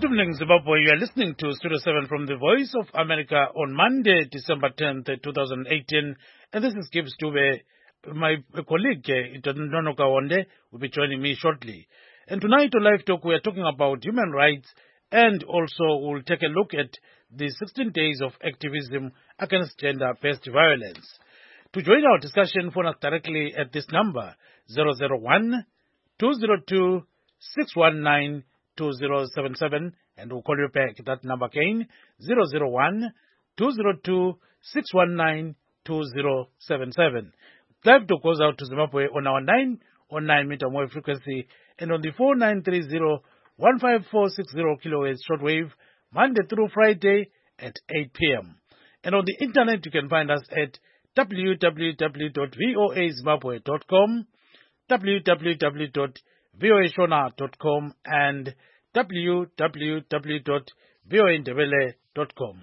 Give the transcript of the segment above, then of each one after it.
evening, Zimbabwe. You are listening to Studio 7 from the Voice of America on Monday, December 10th, 2018. And this is Gibbs Dube. My colleague, Itonono Kawonde, will be joining me shortly. And tonight on Live Talk, we are talking about human rights, and also we'll take a look at the 16 days of activism against gender-based violence. To join our discussion, phone us directly at this number, 001-202-619-2077, and we'll call you back. That number again, 001-202-619-2077. Live Talk goes out to Zimbabwe on our 909 meter wave frequency and on the 4930-15460 kilohertz shortwave, Monday through Friday at 8 p.m. And on the internet, you can find us at www.voazimbabwe.com, www.voashona.com, and www.voaindebele.com.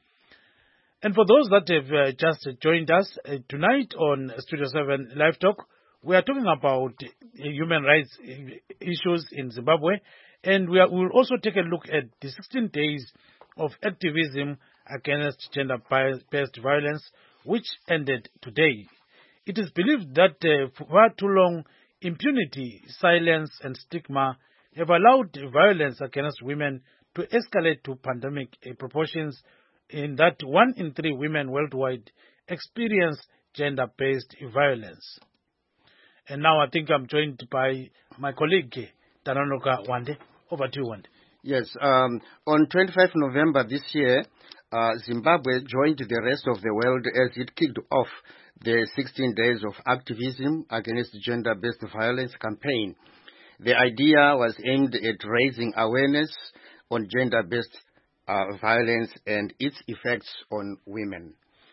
And for those that have just joined us tonight on Studio 7 Live Talk, we are talking about human rights issues in Zimbabwe, and we will also take a look at the 16 days of activism against gender-based violence, which ended today. It is believed that for far too long, impunity, silence, and stigma have allowed violence against women to escalate to pandemic proportions, in that 1 in 3 women worldwide experience gender-based violence. And now I think I'm joined by my colleague, Tanonoka Wande. Over to you, Wande. Yes, on 25 November this year, Zimbabwe joined the rest of the world as it kicked off the 16 days of activism against gender-based violence campaign. The idea was aimed at raising awareness on gender-based violence and its effects on women.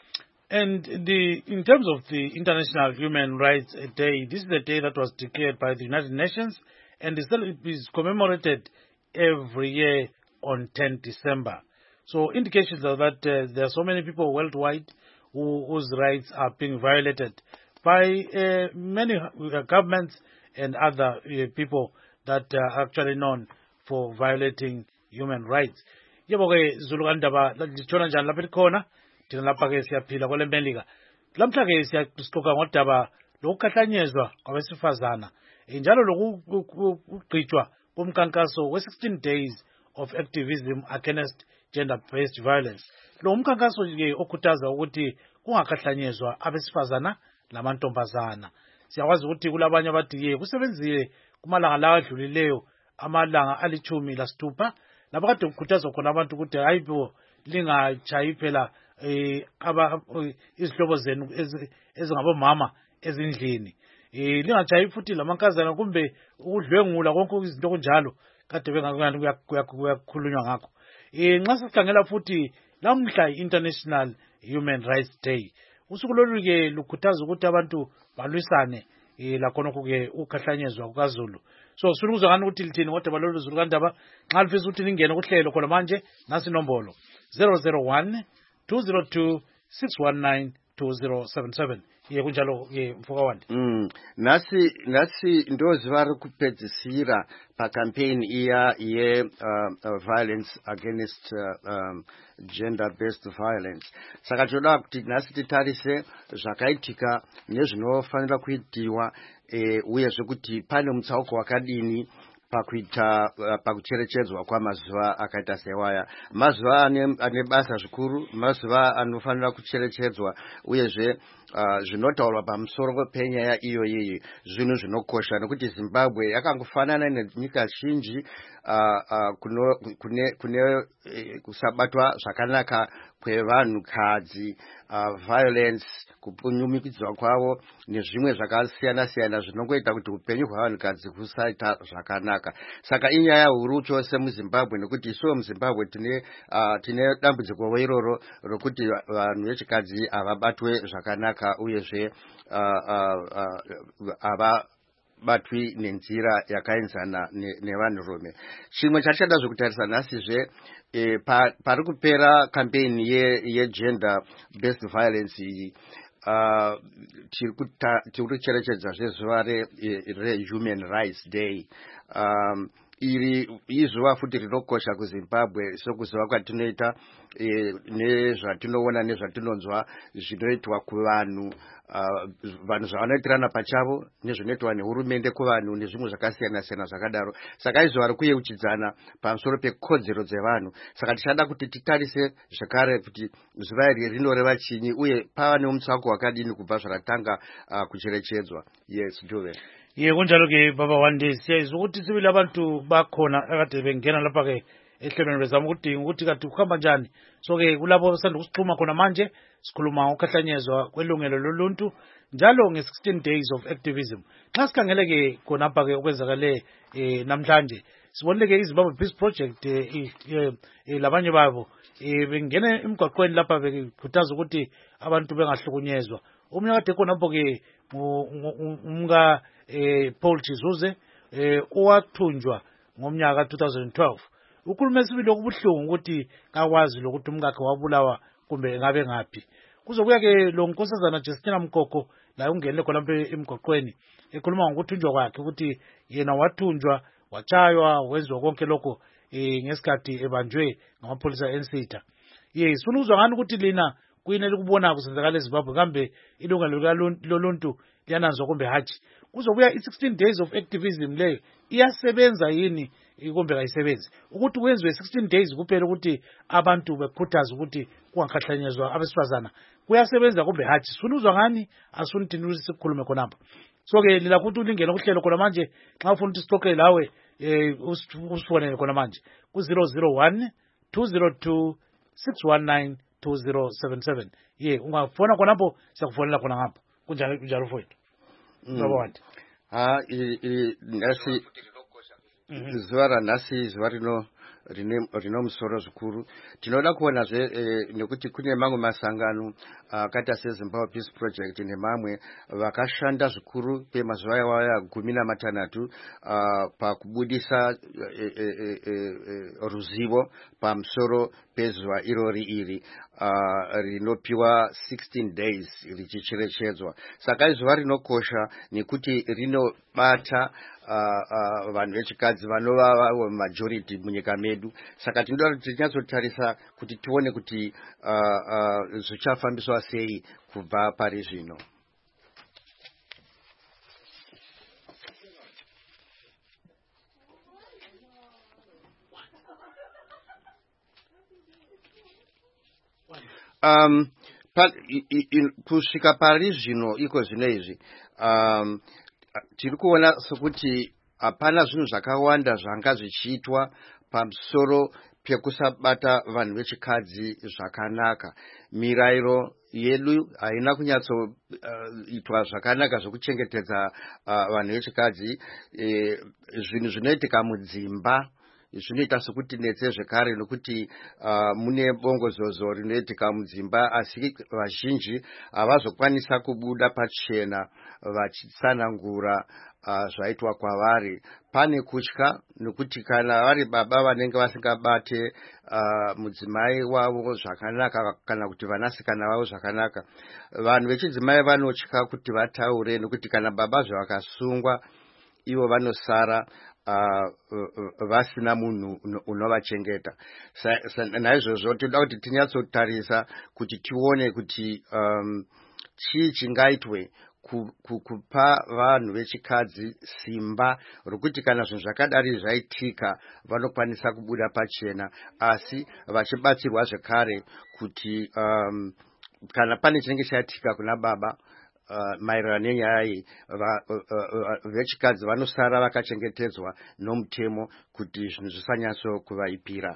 And in terms of the International Human Rights Day, this is a day that was declared by the United Nations, and it is commemorated every year on 10 December. So indications are that there are so many people worldwide whose rights are being violated by many governments and other people that are actually known for violating human rights. Yebo-ke Zulu kandaba litshona njani lapha likhona thina lapha-ke siyaphila kwale Melika. Lamhla-ke sixoxa ngodaba lokukhahlanyezwa kwabesifazana njalo lokugqitshwa komkhankaso we-16 days of activism against gender-based violence. Lo mkhankaso-ke okhuthaza ukuthi kungakhahlanyezwa abesifazana lamantombazana. Siyakwazi ukuthi kulabanye abathi kusebenzile kumalanga lawa adlulileyo amalanga ali-16 lapho kade kukhuthazwa khona abantu ukuthi hayibo lingatshayi phela izihlobo zenu ezingabomama ezindlini, lingatshayi futhi lamankazana kumbe ukudlwengula konke izinto kunjalo kade bengakani kuyakhulunywa ngakho. Nxa sikhangela futhi lamhla i-International Human Rights Day, usuku lolu-ke lukhuthaza ukuthi abantu balwisane lakhonokho-ke ukukhahlanyezwa kukaZulu. So sifuna ukuzwa ngani ukuthi lithini kodwa lolu Zulu kandaba. Nxa lifisa ukuthi ningene kuhlelo khona manje, nasi inombolo 001-202-619-2077. Kunjalo-ke mfoka Wande. Nasi ndozi vari kupedzisira pacampaign iya violence against gender-based violence. Saka toda kuti nasi titarise zvakaitika nezvinofanira kuitiwa uyezve kuti pane mutsauko wakadini pakucherechedzwa kwamazuva akaita sewaya. Mazuva ane basa zvikuru, mazuva anofanira kucherechedzwa uyezve zvinotaurwa pamusoro penyaya iyoyi zvinhu zvinokosha nekuti Zimbabwe yakangofanana nenyika zhinji kune kusabatwa zvakanaka kwevanhukadzi, violence, kupunyumikidzwa kwavo nezvimwe zvakasiyana siyana zvinongoita kuti upenyu hwevanhukadzi husaita zvakanaka. Saka inyaya huru chose muZimbabwe nekuti isuwo muZimbabwe tine dambudziko iroro rokuti vanhu vechikadzi havabatwe zvakanaka uyezve batwi nenzira yakaenzana nevanhurume. Chimwe chatichada zvekutarisa nhasizve pari kupera campaign ye-gender based violence iyi tiri kucherechedza zvezuva re-Human Rights Day. iri izuva futi rinokosha kuZimbabwe sokuziva kwatinoita nezvatinoona nezvatinonzwa zvinoitwa kuvanhu vanhu zvavanoitirana pachavo nezvinoitwa nehurumende kuvanhu nezvimwe zvakasiyana siyana zvakadaro. Saka izuva rikuyeuchidzana pamusoro pekodzero dzevanhu. Saka tichada kuti titarise zvakare kuti zuva iri rinoreva chinyi uye pava nemutsako wakadini kubva zvaratanga kucherechedzwa. Yes, Juve. Kunjalo ke baba Wande siyayizwa ukuthi sibili abantu bakhona akade bengena lapha ke ehlelweni bezama ukudinga ukuthi kade kuhamba njani. So ke kulapho sanda kusixhuma khona manje sikhuluma ngokhahlanyezwa kwelungelo loluntu njalo nge-16 days of activism. Xa sikhangele ke khonapha ke okwenzakale namhlanje sibonile ke iZimbabwe Peace Project labanye babo bengena emgwaqweni lapha bekhuthaza ukuthi abantu bengahlukunyezwa. Omunye kade khonapho ke umka Paul Chizuze owathunjwa ngomnyaka 2012. Ukhulume esibili okubuhlungu ukuthi kakwazi lokuthi umkakhe wabulawa kumbe ngabe ngaphi. Kuzokuya ke lo nkosazana Justina Mkoko la ungene khona emgwaqweni ekhuluma ngokuthunjwa kwakhe ukuthi yena wathunjwa wachaywa wenziwa konke lokho ngesikhathi ebanjwe ngamapholisa eNsitha. Sifuna ukuzwa ngani ukuthi lina kuyini elikubona kusenzakala eZimbabwe kambe ilungelo loluntu liyananzwa kumbe hatshi. Kuzobuya i-16 days of activism leyo iyasebenza yini kumbe kayisebenzi ukuthi kwenziwe 16 days kuphela ukuthi abantu bekhuthaza ukuthi kungakhahlanyezwa abesifazana kuyasebenza kumbe hatshi. Sifuna ukuzwa ngani asifuna ukuthi sikhulume khonapha. So ke lila ukuthi ulingene kuhlelo khona manje xa ufuna ukuthi sixoxe lawe usifonele khona manje ku 001 202 619 2077. Ungafona khonapho siyakufonela khona ngapha. Kunjalo mfowethu. Baba Wande. Nasi zuva ranhasi zuva rino musoro zvikuru. Tinoda kuonazve nekuti kune mamwe masangano akaita seZimbabwe Peace Project nemamwe vakashanda zvikuru kwemazuva aya 16 pakubudisa ruzivo pamusoro pezuva iri rinopiwa 16 days richicherechedzwa. Saka izuva rinokosha nekuti rinobata vanhu vechikadzi vanova majority munyika medu. Saka tinoda kuti tinyatsotarisa kuti tione kuti zvichafambiswa sei kubva pari zvino. Kusvika pari zvino iko zvino izvi tiri kuona sokuti hapana zvinhu zvakawanda zvanga zvichiitwa pamusoro pekusabata vanhu vechikadzi zvakanaka. Mirayiro yedu haina kunyatsoitwa zvakanaka zvokuchengetedza vanhu vechikadzi. Zvinhu zvinoitika mudzimba zvinoita sokuti netse zvekare nokuti mune bongozozo rinoitika mudzimba asi vazhinji havazokwanisa kubuda pachena vachitsanangura zvaitwa kwavari. Pane kutya nokuti kana vari baba vanenge vasingabate mudzimai wavo zvakanaka kana kuti vanasikana vavo zvakanaka, vanhu vechidzimai vanotya kuti vataure nokuti kana baba zvavakasungwa ivo vanosara vasina munhu unovachengeta. Naizvozvo toda kuti tinyatsotarisa kuti tione kuti chii chingaitwe kupa vanhu vechikadzi simba rokuti kana zvinhu zvakadari zvaitika vanokwanisa kubuda pachena, asi vachibatsirwa zvekare kuti kana pane chinenge chaitika kuna baba maererano nenyaya iyi vechikadzi vanosara vakachengetedzwa nomutemo kuti zvinhu zvisanyatso kuvaipira.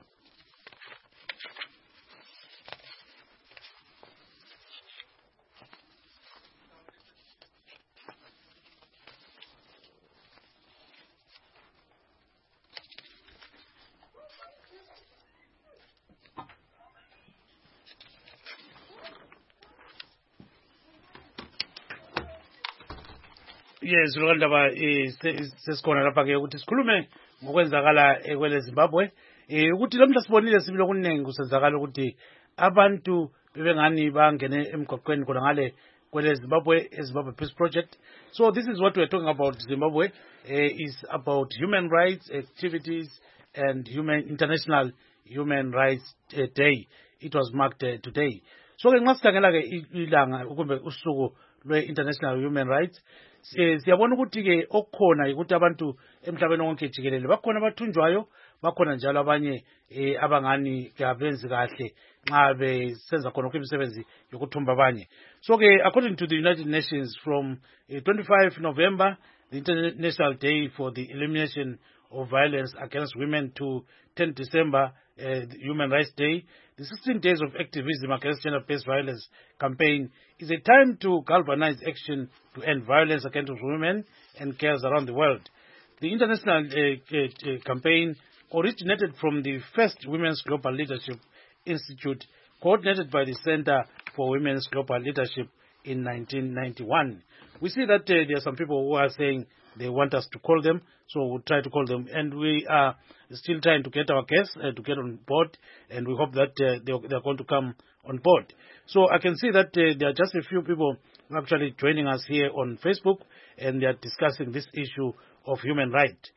Yes, lokandaba sesikhona lapha ke ukuthi sikhulume ngokwenzakala kwele Zimbabwe ukuthi lamhla sibonile sibile okuningi kusenzakala ukuthi abantu bebengani bangene emgwaqweni khona ngale whether Zimbabwe Peace Project. So this is what we're talking about. Zimbabwe is about human rights activities and International Human Rights Day. It was marked today. So ke ngasikhangela ke ilanga kumbe usuku lwe-International Human Rights, siyabona ukuthi ke okukhona ukuthi abantu emhlabeni wonke jikelele bakhona abathunjwayo, bakhona njalo abanye abangani abenzi kahle nxa besenza khona imisebenzi yokuthumba abanye. So ke according to the United Nations, from 25 November, the International Day for the Elimination of Violence Against Women, to 10 December, the Human Rights Day, the 16 Days of Activism Against Gender-Based Violence campaign is a time to galvanize action to end violence against women and girls around the world. The international campaign originated from the first Women's Global Leadership Institute, coordinated by the Center for Women's Global Leadership in 1991. We see that there are some people who are saying they want us to call them, so we'll try to call them. And we are still trying to get our guests to get on board, and we hope that they're going to come on board. So I can see that there are just a few people actually joining us here on Facebook, and they are discussing this issue of human rights.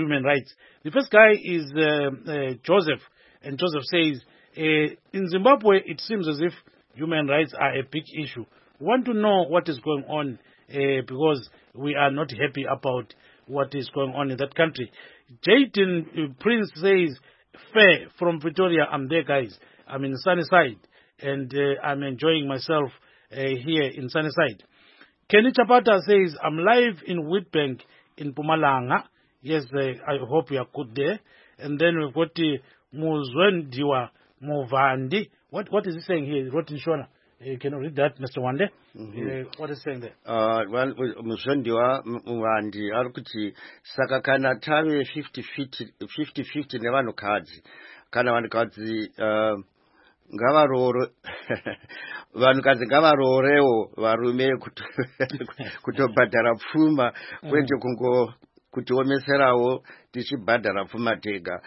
The first guy is Joseph, and Joseph says, in Zimbabwe, it seems as if human rights are a big issue. We want to know what is going on because we are not happy about what is going on in that country. Jayden Prince says, fair from Pretoria, I'm there, guys. I'm in Sunnyside, and I'm enjoying myself here in Sunnyside. Kenny Chapata says, I'm live in Witbank in Mpumalanga. Yes, I hope you are good there. And then we've got Muzwendiwa Movandi. What is he saying here? He wrote in Shona. Can you read that, Mr. Wande? What is he saying there? Muzwendiwa Movandi arikuti saka kana tave 50-50 nevanhukadzi kana vanhukadzi vanhukadzi ngavarorewo varume kutobhadhara pfuma kwete kutiomeserawo tichibhadhara pfuma tega.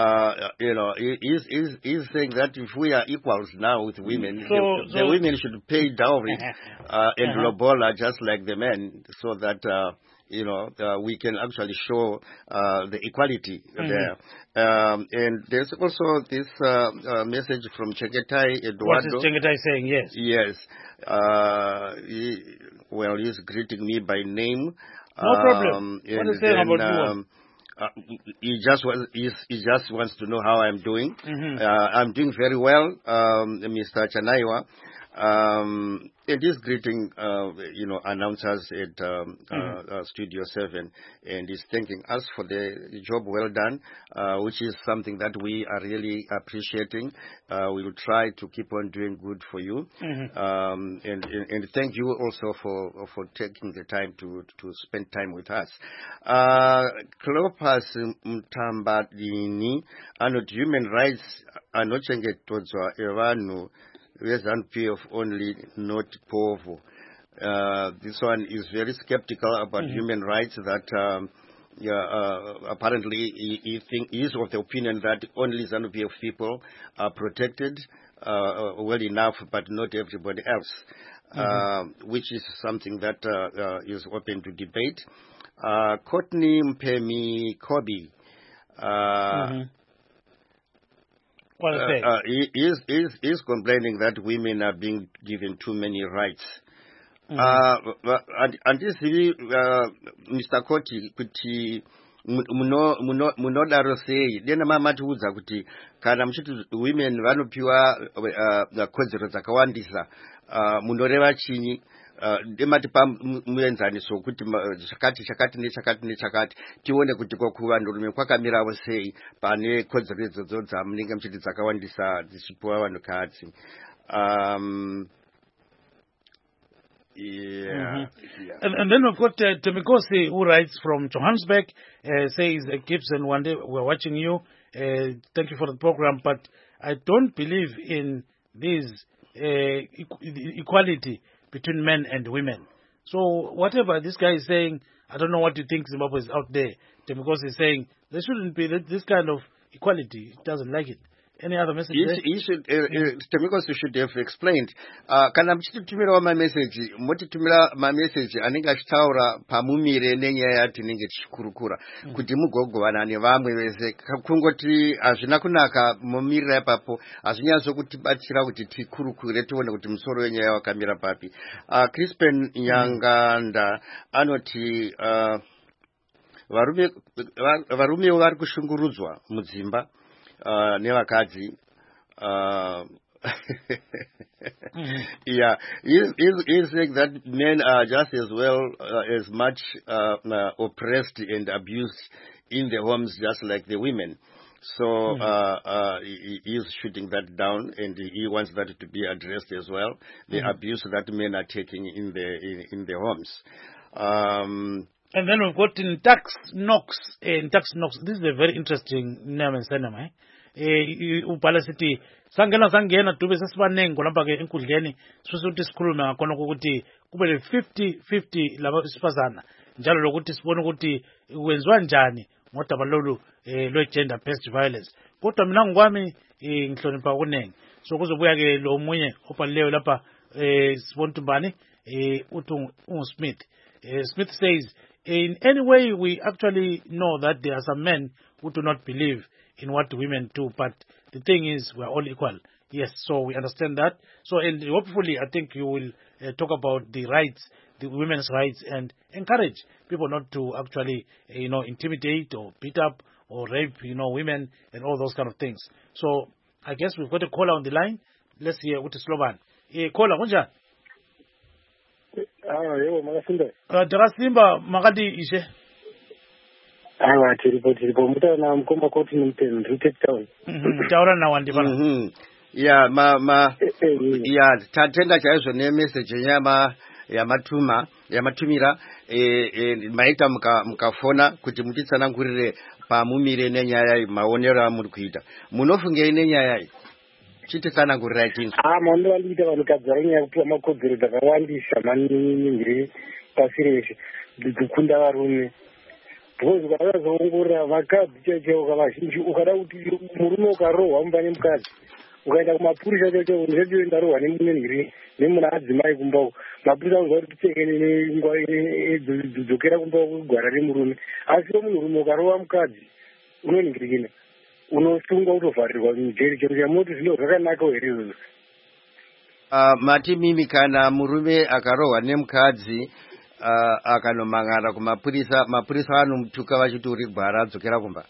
He's saying that if we are equals now with women, the women should pay dowry and lobola just like the men, so that we can actually show the equality there. And there's also this message from Chengetai Eduardo. What is Chengetai saying? Yes. Yes. He's greeting me by name. No problem. What is saying about you? He just wants to know how I'm doing. I'm doing very well, Mr. Chanaiwa. It is greeting, announcers at Studio 7, and is thanking us for the job well done, which is something that we are really appreciating. We will try to keep on doing good for you, and thank you also for taking the time to spend time with us. Clopas Mtambadini, and human rights are not chengetozwa evanu. ZANU-PF only, not POVO. This one is very skeptical about human rights, that apparently he is of the opinion that only ZANU-PF people are protected well enough, but not everybody else, which is something that is open to debate. Courtney Mpemi Kobi. He is complaining that women are being given too many rights. And this Mr. Koti kuti munodaro sei dena mamatiudza kuti kana muchiti women vanopiwa kodzero dzakawandisa munoreva chinyi? Demati muenzaniso kuti chakati nechakati tione kuti kuvanhurume kwakamirawo sei pane kodzero idzodzo dzamunenge muchiti dzakawandisa dzichipiwa vanhukadzi. And then we've got Temikosi, who writes from Johannesburg, says, Gibson, one day we're watching you. Thank you for the program, but I don't believe in this equality between men and women. So whatever this guy is saying, I don't know what you think Zimbabwe is out there. Temikosi is saying there shouldn't be this kind of equality. He doesn't like it. Any other message? You should, Temikos should have explained. Kana mchitutumira ma message, motitumira ma message anenge achitaura pamumire nenyaya yatinenge tichikurukura kuti mugogovana nevamwe vese. Kungoti hazvina kunaka mumirira ipapo, hazvinyazo kutibatsira kuti tikurukure tione kuti musoro wenyaya wakamira papi. Crispin Nyanganda anoti varume vari kushungurudzwa mudzimba nevakadzi. Yeah, he's saying that men are just as well as much oppressed and abused in the homes just like the women. So he is shooting that down, and he wants that to be addressed as well, the abuse that men are taking in the homes. And then we've got in Tax Knox. This is a very interesting name and surname. Ubhala sithi sangena dube sesibanengi lapha ke enkundleni sisuthi sikhulume ngakho ukuthi kube le 50-50 laba sifazana njalo lokuthi sibone ukuthi kwenziwa njani ngodaba lolu lo gender based violence. Kodwa mina ngokwami ngihlonipha kunengi, so kuzobuya ke lo munye obhalileyo lapha sibona umbani uthi Smith. Smith says, in any way we actually know that there are some men who do not believe in what women do, but the thing is we are all equal. Yes, so we understand that. So, and hopefully I think you will talk about the rights, the women's rights, and encourage people not to actually intimidate or beat up or rape women and all those kind of things. So I guess we've got a caller on the line. Let's hear what is Slovan. Caller, kunjani? Yebo makasimba. Dakasimba makati ishe. Tiripo mutana mkomba koti nimteni Cape Town. Taura na wandi bana. Yeah, yeah, tatenda chaizvo ne message ya matumira maita mukafona kuti mutitsanangurire pamumire nenyaya maonero amuri kuita. Munofunge nenyaya iyi. Chititsanangurira chini? Mando walita vanogadzara nyaya kupiwa makodzero dzakawandisa maningi pasi reshe kukunda varume. Because ukadazoongorora vakadzi chaichaiwo kavazhinji ukada kuti murume ukarohwa mumba nemukadzi ukaenda kumapurisa chaichaiwo ndechaiwo ndarohwa nemunenhiri nemuna adzimai kumba uko mapurisa uziva kuti tipfeke dzokera kumba uko kugwara remurume. Asi munhurume ukarohwa mukadzi unonhingirikina unosungwa kutovharirwa mujeri. Chero chamoti zvino zvakanaka here izvozvo? Mati mimi kana murume akarohwa nemukadzi akanomangana kumapurisa, mapurisa anomutuka vachiti uri gwara adzokera kumba.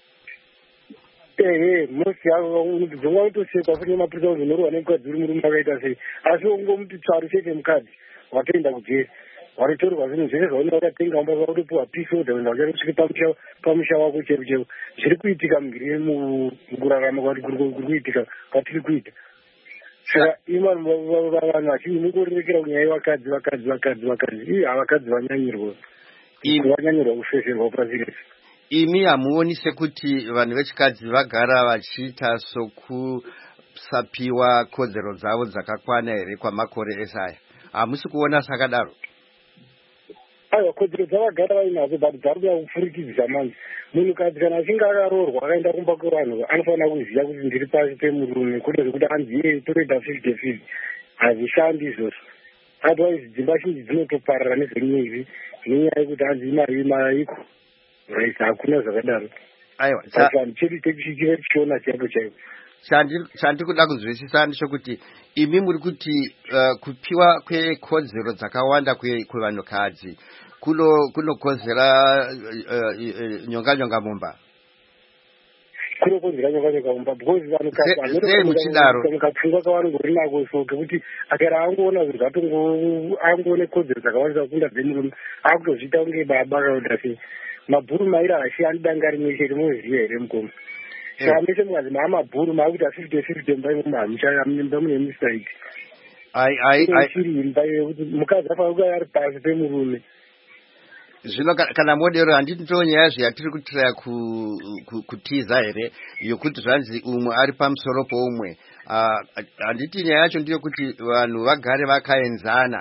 Mosi dzonga utosekwa kune mapurisa uzonorwa nemukadzi uri murume akaita sei. Asi ungomuti tsvaru chete mukadzi watoenda kujeri watotorwa zvinhu zvese zvaunenge wakatenga mumba watopiwa pisoda uenda uchatosvike pamusha wako chero zviri kuitika mugiri mukurarama kwati kuri kuitika kwatiri kuita. Saka vanhu vachinji mungorerekera kunyaya vakadzi havakadzi vanyanyirwa kufeserwa pasi rese. Imi hamuoni sekuti vanhu vechikadzi vagara vachiita sokusapiwa kodzero dzavo dzakakwana here kwamakore ese aya? Hamusi kuona sakadaro? Aiwa, kodzero dzavagara vainadzo but dzari kuda kupfurikidzisa manje. Munhukadzi kana achinge akaroorwa akaenda kumba kwevanhu anofanira kuziva kuti ndiri pasi pemurume, kwete zvekuti anzi totoita 50-50. Hazvishandi izvozvo. Otherwise dzimba zhinji dzinotoparara nezvenyezi nenyaya yekuti hanzi imari iko. Hakuna zvakadaro. Aiwa, chedu chichive chichiona chaipo chaipo. Chandikuda kuzwisisa ndechekuti imi muri kuti kupiwa kwekodzero dzakawanda kwevanhukadzi kunokonzera nyonga mumba. Kunokonzera nyonga mumba because vanhukadzi kavanongori nako so kekuti akara angoona zvirwu angoone kodzero dzakawandisa kunda dzemurume akutozviita kunge baba kauda sei. Mabhuru maira hashiyani danga rimwe chete munoziva here mukoma. Saka mese mukazi maamabhuru maakuita 50-50 mumba imba mune mistake. Chiri imba yekuti mukadzi afanira kuva ari pasi pemurume. Zvino kana modero handiti ndonyaya zveyatiri kutiraya kutiza here yokuti zvanzi umwe ari pamusoro poumwe. Handiti nyaya yacho ndeyekuti vanhu vagare vakaenzana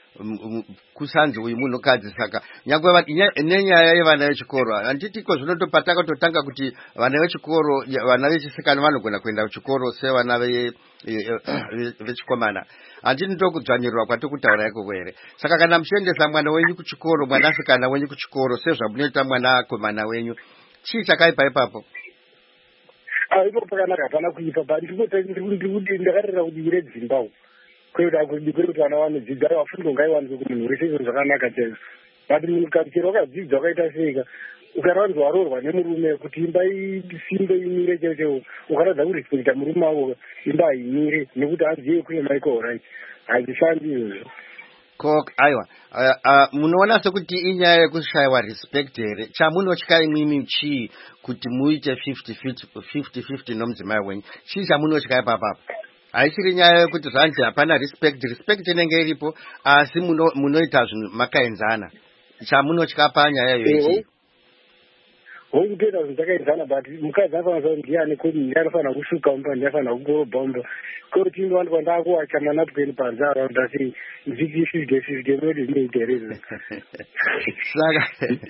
kusanzi uyu munhukadzi. Saka nyangwe nenyaya yevana vechikoro handitiko zvinotopataka totanga kuti vana vechikoro, vana vechisikana vanogona kuenda kuchikoro sevana vechikomana. Handiti ndokudzvanyirirwa kwatikutaura ikoko here. Saka kana muchiendesa mwana wenyu kuchikoro, mwanasikana wenyu kuchikoro sezvamunoita mwana komana wenyu, chii chakaipa ipapo? Ipo pakanaka hapana kuipa pa ndikuti ndakarera kuti ire dzimbawo kwekuda kuti vana vanodzidza vafundo ngaiwanzwe kumunhu wese izvo zvakanaka chaizvo. But munhukadzi chero wakadzidza wakaita seika ukaranzwa waroorwa nemurume kuti imba isimbe imire chaiwo ukaradza kurespekta murume wavo imba haimire nekuti hanziye kune michael right hazvishandi izvozvo. Aiwa, munoona sekuti inyaya yekushayiwa respect here. Chamunotya imwimi chii kuti muite 50-50 nomudzimai wenyu? Chii chamunotya ipapapo? Haisiri nyaya yekuti zvanzi hapana respect inenge iripo, asi munoita zvinhu makaenzana. Chamunotya panyaya iyoyi? Kutoita zvinhu takaenzana, but mukadzi anofanira kuti ndiani kuti ndiye anofanira kushuka mumba, ndiye anofanira kukorobha mumba. Kuti ndowandikwa ndakuwacha manapukeni panze araunda sei nditi 50-50 noti zvinoita here. Saka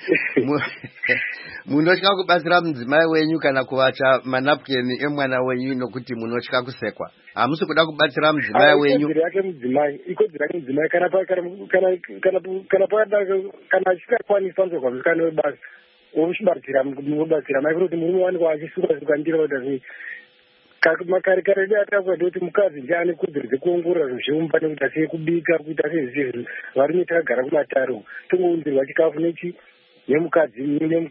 munotya kubatsira mudzimai wenyu kana kuvacha manapukeni emwana wenyu nokuti munotya kusekwa? Hamusi kuda kubatsira mudzimai wenyu? Ikodzero yake mudzimai kana achingakwanisa panzwa musikana webasa uchibatsira mai kuti murume wanikwa achisuka ndira kuita sei. Makare edu atakwadi kuti mukadzi ndiye ane kodzero dzekuongorora zvezveumba nekuita sei, kubika, kuita sei zvinhu. Varume takagara kumataro tongounzirwa chikafu nemukadzi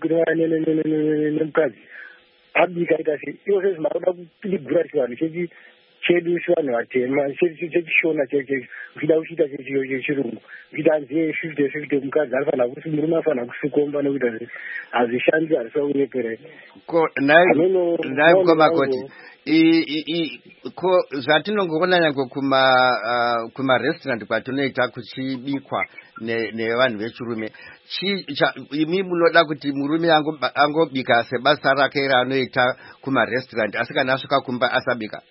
abika aita sei. Ivo sezvo makuda kudigura chivanhu chedu chivanhu vatema chechishona uchida kuchiita chechirungu uchida hanziye 50-50 mukadzi anofanira kuti murume anofanira kusukomba nekuita sei hazvishandi, hazvisaunyepera. Nai mukomakoti zvatinongoona nyangwe kumarestaurant kwatinoita kuchibikwa nevanhu vechirume, imi munoda kuti murume angobika sebasa rake raanoita kumarestaurant, asi kana asvika kumba asabika?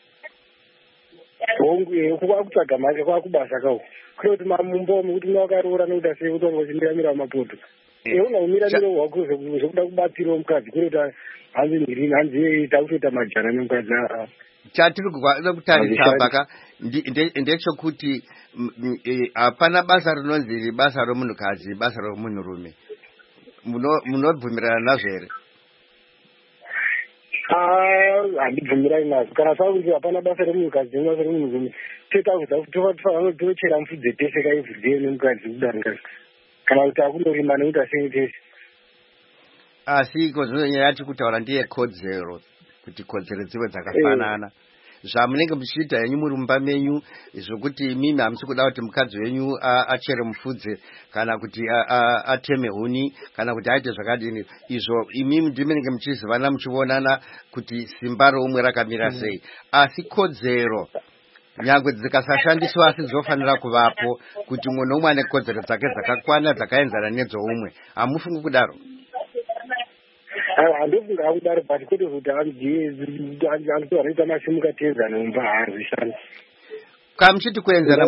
Kwakutsvaga mari kwakubasa kawo kuti mumba kuti mwakaroora nekuda sei kuti wangochimiramira mapoto unaumiramiro hwako zvokuda kubatsirawo mukadzi kuti hanzi takutoita majana nemukadzi. Chatiri kutarisa paka ndechekuti hapana basa rinonzi basa romunhukadzi, basa romunhurume. Munobvumirana nazvo here? Handibvumirani nazvo. Kana sakuti hapana basa romunhukadzi nebasa romunhurume, tochera mufudze tese kaivhudze nemukadzi kudarika kana kuti akundorima nekuita sei tese. Asi nyaya yati kutaura ndiye kodzero, kuti kodzero dzive dzakafanana. Zvamunenge muchiita henyu muri mumba menyu zvokuti mimi hamusi kuda kuti mukadzi wenyu achere mufudze kana kuti ateme huni kana kuti aite zvakadini, izvo imimi ndimunenge muchizivana muchionana kuti simba roumwe rakamira sei. Asi kodzero nyangwe dzikasashandiswa asi dzofanira kuvapo kuti umwe noumwe ane kodzero dzake dzakakwana dzakaenzana nedzoumwe. Hamufungi kudaro? Handofunga kudaro, but kwete kuti anoita masimuka tenzana mumba hazvishandi. Kamuchiti kuenzana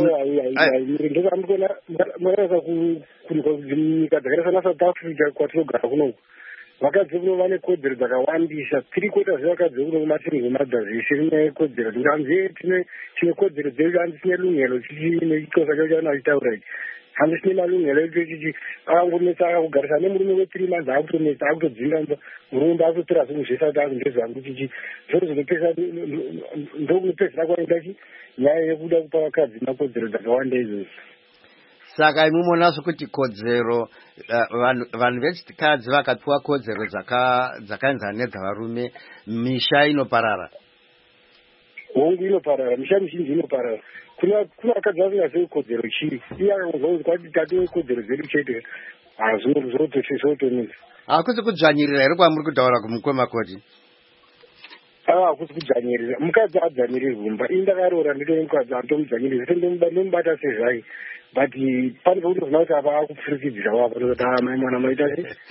mwarasa kunyika dzakaita sana South Africa kwatinogara kunoku, vakadzi kuno vane kodzero dzakawandisa. Tiri kuita zvevakadzi kuno kumasingle mothers zvese rinyaya yekodzero. Hanzi tine kodzero dzedu, hanzi tine lungelo nechixhosa chacho chavanachitaura ichi. Hanzi tine malungelo echichi akangonetsa akakugarisana nemurume we3 months akutonetsa akutodzinga mba murume akutotora zvinhu zvese ati akundezvangu kuti zviro zvinopesa ndokunopesera kwaita nyaya yekuda kupa vakadzi makodzero dzakawanda izvozvo. Saka imumonaso kuti kodzero vanhu vechikadzi vakapiwa kodzero dzakaenzana nedzavarume, misha inoparara. Hongu inoparara, misha mizhinji inoparara. Kuna vakadzi vasingazivi kodzero chii, iye akangonzwa kuti kwatitative kodzero dzedu chete zvotonesa. Hakusi kudzvanyirira here kwamuri kutaura kumukomakoti? Hakusi kudzvanyirira, mukadzi adzvanyirirwi mumba. Ini ndakaroora nditove mukadzi hatomudzvanyiriri, ndomubata sezvai, but pane pekuti zina kuti apa akupfurikidzira wapa kuti mai mwana maita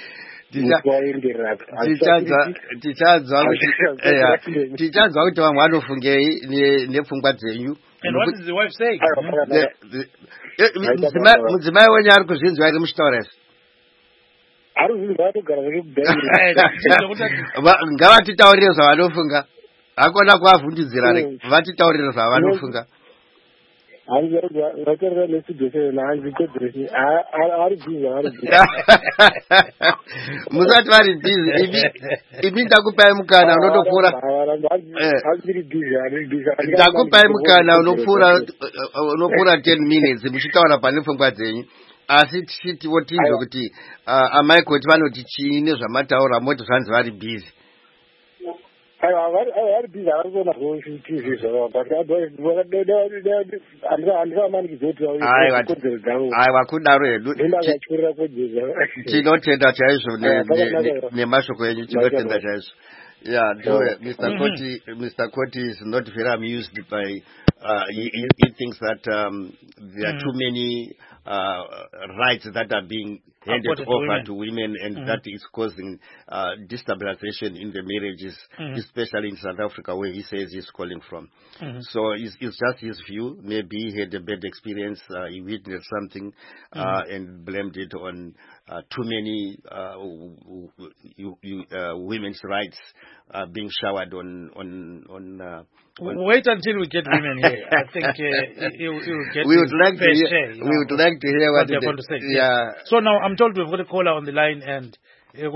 tichadzwa kuti vamwe vanofungei nepfungwa dzenyu. And what is the wife saying? mudzimai wenyu ari kuzvinzwa iri muchitauresa ari kuzvinzwa atogara ngavatitaurire zvavanofunga hakona kuavhundudzira vatitaurire zvavanofunga vatorera nesituation hanzikodzeresi ari bhizi musati vari bhizi imi ndakupai mukana unotopfuura ndakupai mukana unopfuura 10 minutes muchitaura pane pfungwa dzenyu asi tichitiwo tizwe kuti amaikoti vanoti chii nezvamataura moti zvanzi vari bhizi vari bhizi avari kuona tv aiwa kudaro hedu tinotenda chaizvo nemashoko enyu tinotenda chaizvo. Yeah, Mr. Koti is not very amused by, he thinks that there are too many rights that are being handed over to women, and that is causing destabilization in the marriages, especially in South Africa, where he says he's calling from. So it's just his view. Maybe he had a bad experience, he witnessed something and blamed it on too many women's rights being showered on wait until we get women here. I think you will get we would like to hear, we would like to hear what they're going to say. Yeah. So now I'm told we've got a caller on the line, and yeah,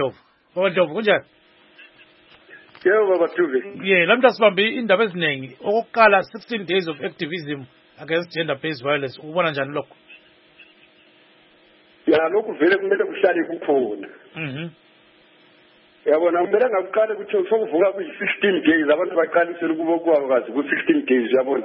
let me just be in the best name. 16 days of activism against gender-based violence. Yeah, look, very good kukhona. Yabona kumele ngakuqala ukuthi sokuvuka ku-16 days abantu baqalisele ukubokuwa kwazi ku-16 days yabona.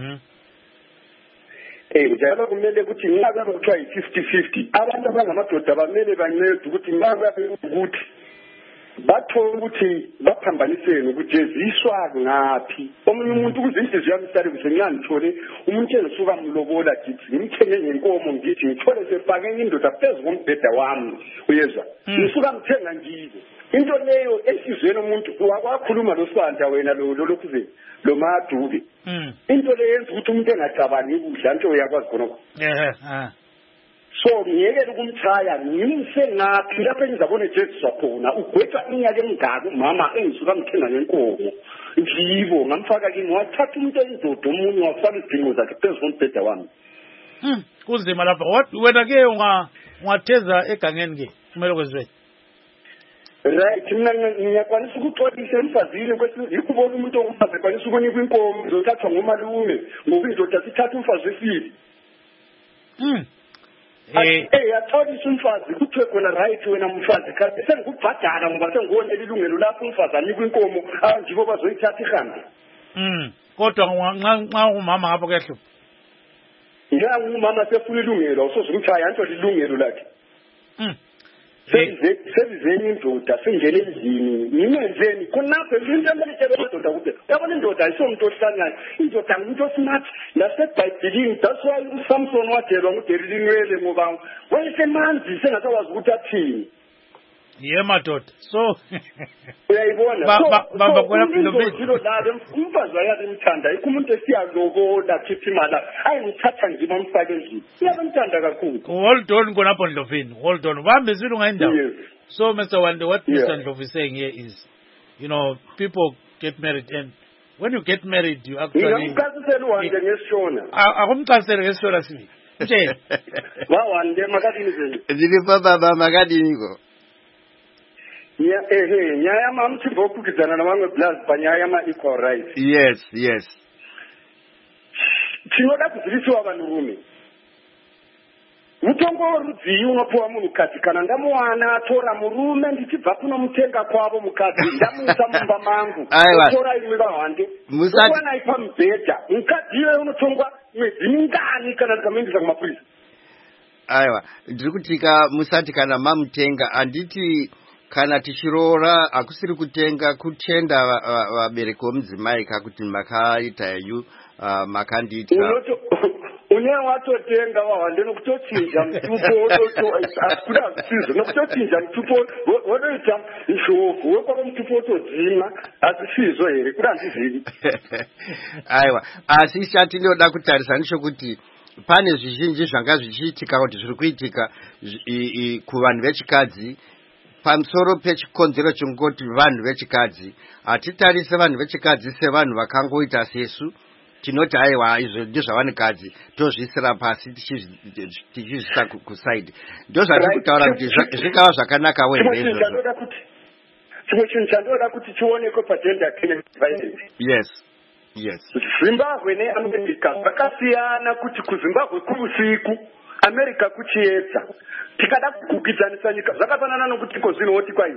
Njalo kumele ukuthi ngabe kuthiwa yi-50-50 abantu abangamadoda bamele bancede ukuthi ngabe ukuthi bathola ukuthi baphambanisene ukujeziswa ngaphi omunye umuntu ukuze inhliziyo yami isale kuhle ngangithole umuntu engisuka mlobola kithi ngimthenge ngenkomo ngithi ngithole sefake indoda phezu kombheda wami uyezwa ngisuka ngithenga ngizo into leyo esizweni umuntu wakwakhuluma losibanda wena lokuzeni lo madubi into leyo yenza ukuthi umuntu engacabangi kudla nto uyakwazi khonokho so ngiyekela ukumthaya ngimse ngaphi lapho engizabona eJesu khona ugwetha inyaka emingaka umama engisuka ngithenga ngenkomo ngiyibo ngamfaka kini wathatha umuntu endoda omunye wafaka idingo zakhe phezu kombheda wami kunzima lapha wena ke ungatheza egangeni ke kumele kwezwe right mina ngiyakwanisa ukuxolisa emfazini kwesizwe yikubona umuntu omfazi kwanisa ukunikwa inkomo zothathwa ngomalume ngoba indoda sithatha umfazi wesibili yaxolisa umfazi kuthiwe khona right wena mfazi kanti sengikubhadala ngoba sengibona ilungelo lakho umfazi anikwa inkomo njibo bazoyithatha ihambe kodwa nxa umama ngapho kuyahlupha ngumama sefuna ilungelo awusoze ukuthi hayi anto lilungelo lakhe sezizeni indoda singene endlini nimenzeni khonapho into emelekele amadoda kuphela yabona indoda ayisomuntu ohlangayo indoda ngumuntu osmart nasebhayibhilini that's why uSamson wadelwa nguDelilinwele ngoba wayesemanzi sengasakwazi ukuthi athini madoda so uyayibona umfazi wayazi imthanda yikho umuntu esiyalobola khithi imali ayimthatha nje bamfake endlini uyabamthanda kakhulu hold on khonapho Ndlovini hold on ubambezile ungayindawo so Mr. Wande what Mr. Ndlovu is saying here is people get married and when you get married you actually akumchasisele ngesishona sibi mtshela Wande makadini zeni zilipapa makadiniko nyaya mamthimba okukhizana nabamwe plus banyaya ma-equal rights yes tinoda kuzivisawo vanhurume mutongo worudzii unopiwa munhukadzi kana ndamuwana atora murume ndichibva kunomutenga kwavo mukadzi ndamuisa mumba mangu otora imwe vahwande owanai pamubhedha mukadzi iyoyo unotongwa mwedzi mingani kana tikamaendesa kumapurisa aiwa ndiri kutika musati kana mamutenga anditi kana tichiroora hakusiri kutenga kutenda vabereki vomudzimai kakuti makaita henyu makandiita une watotenga wahande nokutochinja mutupo kuda zvisizvo nokutochinja mutupo wodoita njovu wekwako mutupo wotodzima hazvisizvo here kuda handizivi aiwa asi chati ndinoda kutarisa ndechekuti pane zvizhinji zvanga zvichiitika kuti zviri kuitika kuvanhu vechikadzi pamusoro pechikonzero chingoti vanhu vechikadzi. Hatitarise vanhu vechikadzi sevanhu vakangoita sesu tinoti aiwa izvo ndezvavanhukadzi tozviisira pasi tichizvisa kusaidi. Ndozvatiri kutaura kuti zvingava zvakanaka wezvo izvozvo. chimwe chinhu chandoda kuti chionekwe pagender violence. Yes. Zimbabwe neAmerica zvakasiyana, kuti kuZimbabwe kuusiku, America kuchiedza. Tikada kugukidzanisa nyika zvakafanana nokuti kozvinoti kwai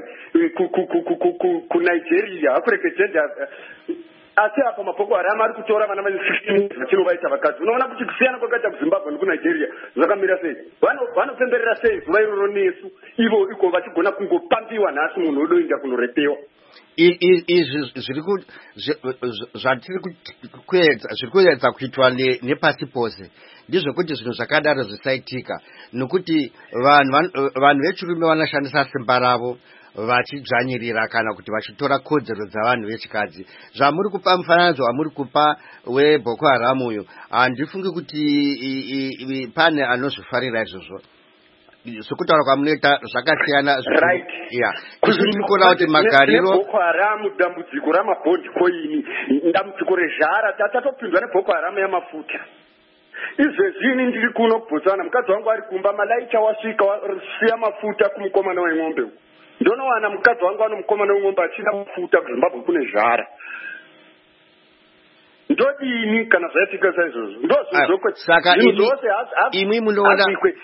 kuNigeria hakureke gender. Asi apa maboko Haram ari kutora vana vane 16 vachinovaita vakadzi. Unoona kuti kusiyana kwakaita kuZimbabwe nekuNigeria zvakamira sei. Vanopemberera sei zuva iroro nesu ivo iko vachigona kungopambiwa nhasi munhu odoinda kunorepewa. Izvi zvatiri kuedza kuitwa nepasi pose ndizvokuti zvinhu zvakadaro zvisaitika, nokuti vanhu vechirume vanoshandisa simba ravo vachidzvanyirira kana kuti vachitora kodzero dzavanhu vechikadzi. Zvamuri kupa mufananidzo wamuri kupa weBoko Haram uyu, handifungi kuti pane anozvifarira izvozvo. Sokutaura kwamunoita zvakasiyana. Right. Yeah. Kuona kuti magariro Boko Haram dambudziko ramabhondi koini, dambudziko rezhara tatopindwa neBoko Haram yamafuta. Izvezvini ndiri kuno kubvunzana, mukadzi wangu ari kumba, malaicha wasvika wasiya mafuta kumukomana weng'ombe. Ndonowana mukadzi wangu ano mukomana weng'ombe achina mafuta kuZimbabwe kune zhara. Ndodini kana zvaitika saizvozvo? Ndozvozvo saka imwe munoona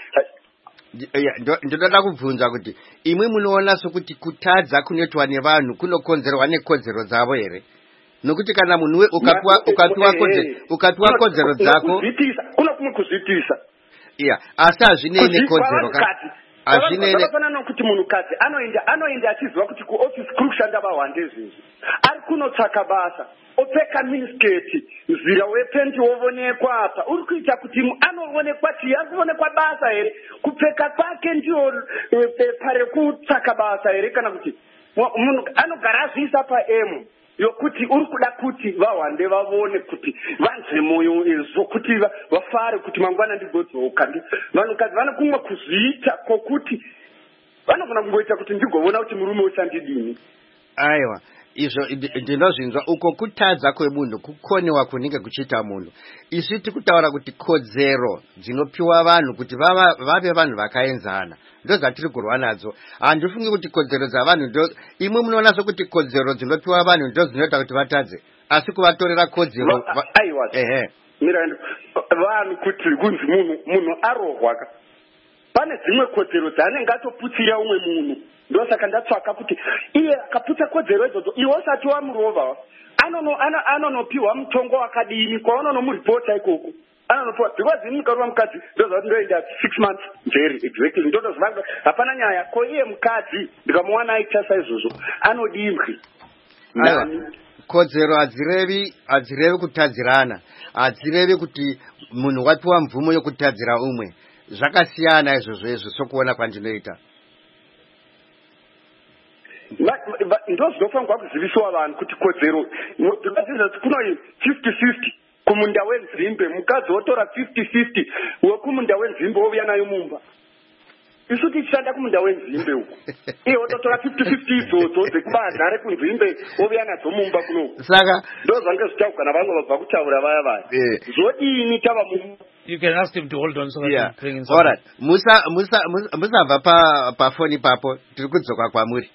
ndoda kubvunza kuti imwe munoona sokuti kutadza kunoitwa nevanhu kunokonzerwa nekodzero dzavo here? Nokuti kana munhu ukatiwa kodzero dzako kuna kumwe kuzvitisa. Asi hazvinei nekodzero zvakafanana nokuti munhukadzi anoenda achiziva kuti kuofisi kuri kushanda vahwande zvinji, ari kunotsvaka basa, opfeka minisketi, mzira wependi wovonekwa apa, uri kuita kuti anoonekwa ari kuonekwa basa here, kupfeka kwake ndio bepa rekutsvaka basa here, kana kuti munhu anogara azviisa paemu yokuti uri kuda kuti vahwande vavone kuti vanzwe moyo izvo, kuti vafare kuti mangwana ndigodzoka. Vanhukadzi vanokumwa kuzviita kokuti vanogona kungoita kuti ndigovona kuti murume uchandidini. Aiwa, izvo ndinozvinzwa. Uko kutadza kwemunhu kukonewa kunenge kuchiita munhu. Isi tikutaura kuti kodzero dzinopiwa vanhu kuti vave vanhu vakaenzana ndo dzatiri kurwa nadzo. Handifungi kuti kodzero dzavanhu ndo imwe munoona sokuti kodzero dzinopiwa vanhu ndo dzinoita kuti vatadze, asi kuvatorera kodzero mirando vanhu kuti kunzi munhu arohwa. Pane dzimwe kodzero dzaanenge atoputsira umwe munhu. Ndosaka ndatsvaka kuti iye akaputsa kodzero idzodzo iwe usati wamurova anonopiwa mutongo wakadini kwaunonomuripota ikoko. Anonopiwa because mukarova mukadzi ndozvati ndoenda 6 months njeri exactly. Ndotozvanga hapana nyaya ko iye mukadzi ndikamuwana aita saizvozvo anodimwi. Kodzero hadzirevi kutadzirana, hadzirevi kuti munhu wapiwa mvumo yokutadzira umwe. Zvakasiyana izvozvo sokuona kwandinoita. Ndozvinofanirwa kuziviswa vanhu kuti kodzero kuno 50-50 kumunda wenzimbe, mukadzi wotora 50-50 wekumunda wenzimbe wouya nayo mumba. Isu tichishanda kumunda wenzimbe uko iye wototora 50-50 idzodzo dzekubadhare kunzimbe wouya nadzo mumba kuno. Saka ndozvange zvichauka navamwe vabva kutaura vaya zvodini tava mumba. You can ask him to hold on so that yeah. Bring in all right. Musabva pafoni papo tiri kudzoka kwamuri.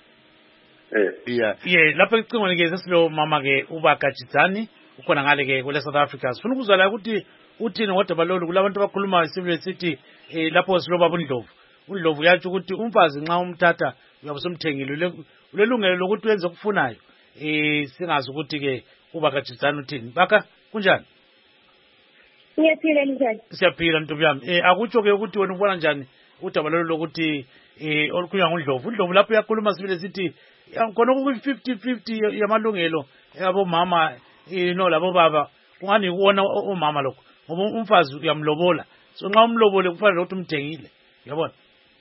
Lapho icingweni ke sesilo mama ke ubagatshidzani ukhona ngale ke kule South Africa. Sifuna ukuzwa ukuthi uthini kodwa balolu kulabantu abakhuluma isibili sithi lapho siloba uNdlovu. uNdlovu yathi ukuthi umfazi nxa umthatha uyabusumthengile ulelungelo lokuthi wenze okufunayo. Singazi ukuthi ke ubagatshidzani uthini. Baka kunjani? Siyaphila njani? Siyaphila ntombi yami. Akutsho ke ukuthi wena ubona njani udaba lolu lokuthi olukhulunywa nguNdlovu. uNdlovu lapho uyakhuluma sibili sithi khona ku 50-50 yamalungelo abomama labo baba. Kungani uwona omama lokho ngoba umfazi uyamlobola, so nxa umlobole kufanele ukuthi umthengile, yabona.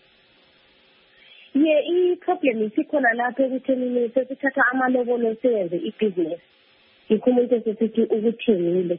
I-problem isikhona lapho ekutheni sesithatha amalobolo siyenze ibhizinesi. Yikho umuntu esesithi ukuthengile.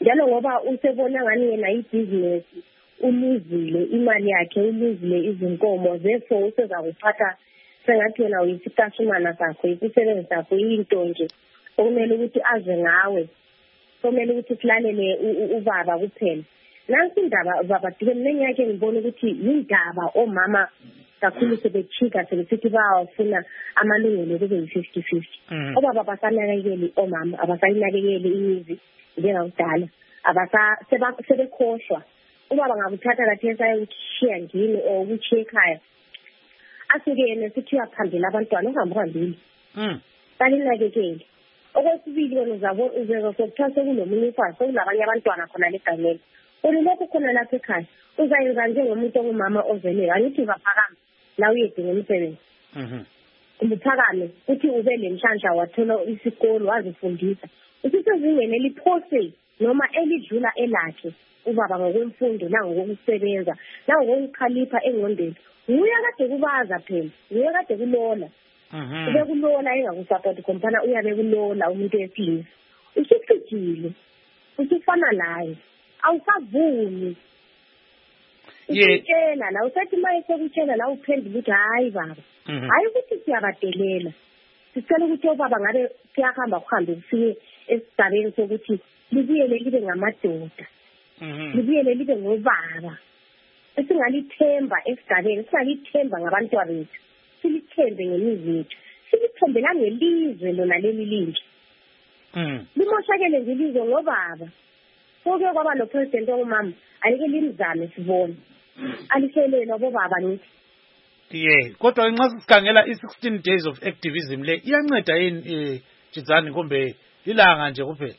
njalo ngoba usebona ngani yena ibusiness uluzile imali yakhe uluzile izinkomo therefore usezakuphatha sengathi wena uyisitashimana sakho isisebenzi sakho into nje okumele ukuthi aze ngawe kumele ukuthi silalele ubaba kuphela nansi indaba baba dikeni yakhe ngibona ukuthi indaba omama kakhulu sebechika sebesithi bawafuna amalungelo kube yi-50-50 obaba basanakekeli omama abasayinakekeli imizi njengakudala sebekhohlwa ubaba ngakuthatha kathi esayoshiya ngini or ukuchiya ekhaya asuke yena sithi uyaphambela abantwana ungambambili balinakekeli okwesibili wena uzaba sokuthiwa sekunomunye umfazi sekulabanye abantwana khona legameni ulilokhu khona lapha ekhaya uzayenza njengomuntu ongumama ozeleyo angithi ngaphakama la uyedinga umsebenzi ubuphakame uthi ube lemhlanhla wathola isikolo wazifundisa usisezingeni eliphose noma elidlula elakhe ubaba ngokwemfundo nangokusebenza nangokukhalipha engqondweni uya kade kubaza phela uya kade kulola ube kulola engakusupport kompana uyabe kulola umuntu wesilisa usicijile usifana naye awusavuni ukutshela la usathi maye sekutshela la uphendula ukuthi hayi baba hayi ukuthi siyabadelela sicela ukuthi obaba ngabe siyahamba kuhambe kufike esigabeni sokuthi libuyele libe ngamadoda libuyele libe ngobaba esingalithemba esigabeni singalithemba ngabantwana bethu silithembe ngemizi yethu silithembe langelizwe lona leli linje limoshakele nje ilizwe ngobaba soke kwaba lo president ongumama ayike limzame sibone alihlelelwa bobaba nithi kodwa nxa sikhangela i-16 days of activism le iyanceda yini Jizani kumbe ilanga nje kuphela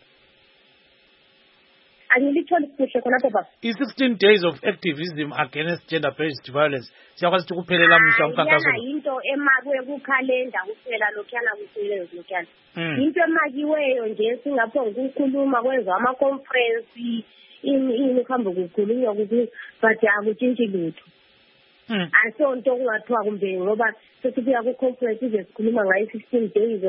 angilitholi kuhle khona baba i-16 days of activism against gender-based violence siyakwazi ukuthi kuphelela mhla umkhankaso yana into emakwe kukhalenda kuphela lokhuyana kusebenza lokhuyana into emakiweyo nje singapho ukukhuluma kwenza ama-conference ini kuhambe kukhulunywa ukuthi but akutshintshi lutho asonto kungathiwa kumbe ngoba sesibuya ku-conference ize sikhuluma ngayo 16 days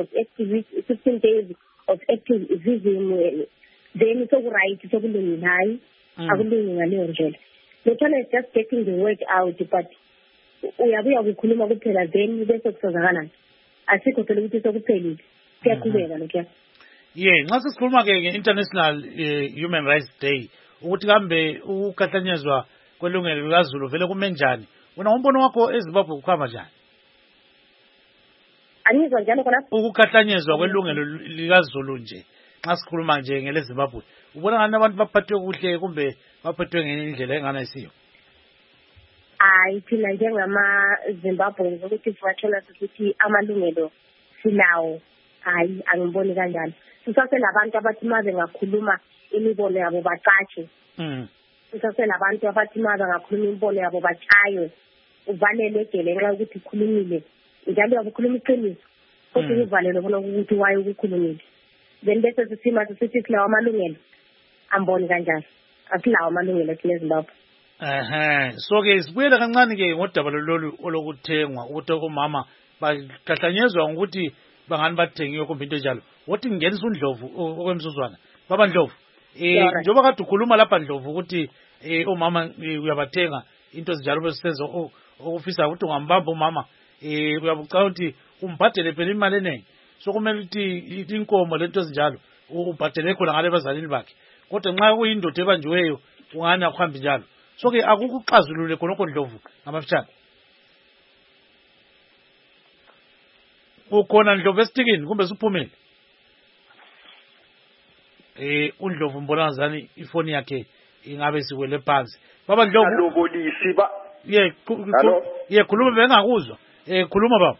of activism then soku-right sokulungile hayi akulungi ngaleyo ndlela lokhana is just getting the word out but uyabuya kukhuluma kuphela then bese kusozakalani asikho phela ukuthi sokuphelile kuyaqhubeka lokhuya nxa sesikhuluma-ke nge-International Human Rights Day ukuthi kambe ukukahlanyezwa kwelungelo likaZulu vele kume njani wena umbono wakho eZimbabwe kuhamba njani anizwa njalo khona ukukahlanyezwa kwelungelo likaZulu nje nxa sikhuluma nje ngele Zimbabwe ubona ngani abantu baphathwe kuhle kumbe baphathwe ngenye indlela engana isiyo hayi thina njengama-Zimbabwe ukuthi siwathola ukuthi amalungelo silawo hayi angiboni kanjalo sisaselabantu abathi ma bengakhuluma imibono yabo bacatshe sisaselabantu abathi ma bengakhuluma imibono yabo batshaywe uvalelwe egele nxa ukuthi ukhulumile njalo uyabe ukhuluma iqiniso kodwa uvalelwe bona ukuthi waye ukukhulumile then bese sisima sisithi silawo amalungelo amboni kanjalo asilawo amalungelo thina eZimbabwe so-ke sibuyele kancane-ke ngodaba lolu olokuthengwa ukuthi omama bahlahlanyezwa ngokuthi bangani bathengiwe kumbe into enjalo wothi ngingenisa uNdlovu okwemzuzwana baba Ndlovu njengoba kade ukhuluma lapha Ndlovu ukuthi omama uyabathenga into ezinjalo besisenza okufisa ukuthi ungambamba umama uyabucala ukuthi umbhadele phela imali enengi so kumele ukuthi inkomo lento ezinjalo ubhadele khona ngale bazalini bakhe kodwa nxa kuyindoda ebanjiweyo ungani akuhambi njalo so-ke akukuxazulule khonokho Ndlovu ngamafitshane ukhona Ndlovu esitikini kumbe suphumile uNdlovu mbona ngazani ifoni yakhe ingabe sikwele phansi baba Ndlovu lobolisi ba khuluma bengakuzwa khuluma baba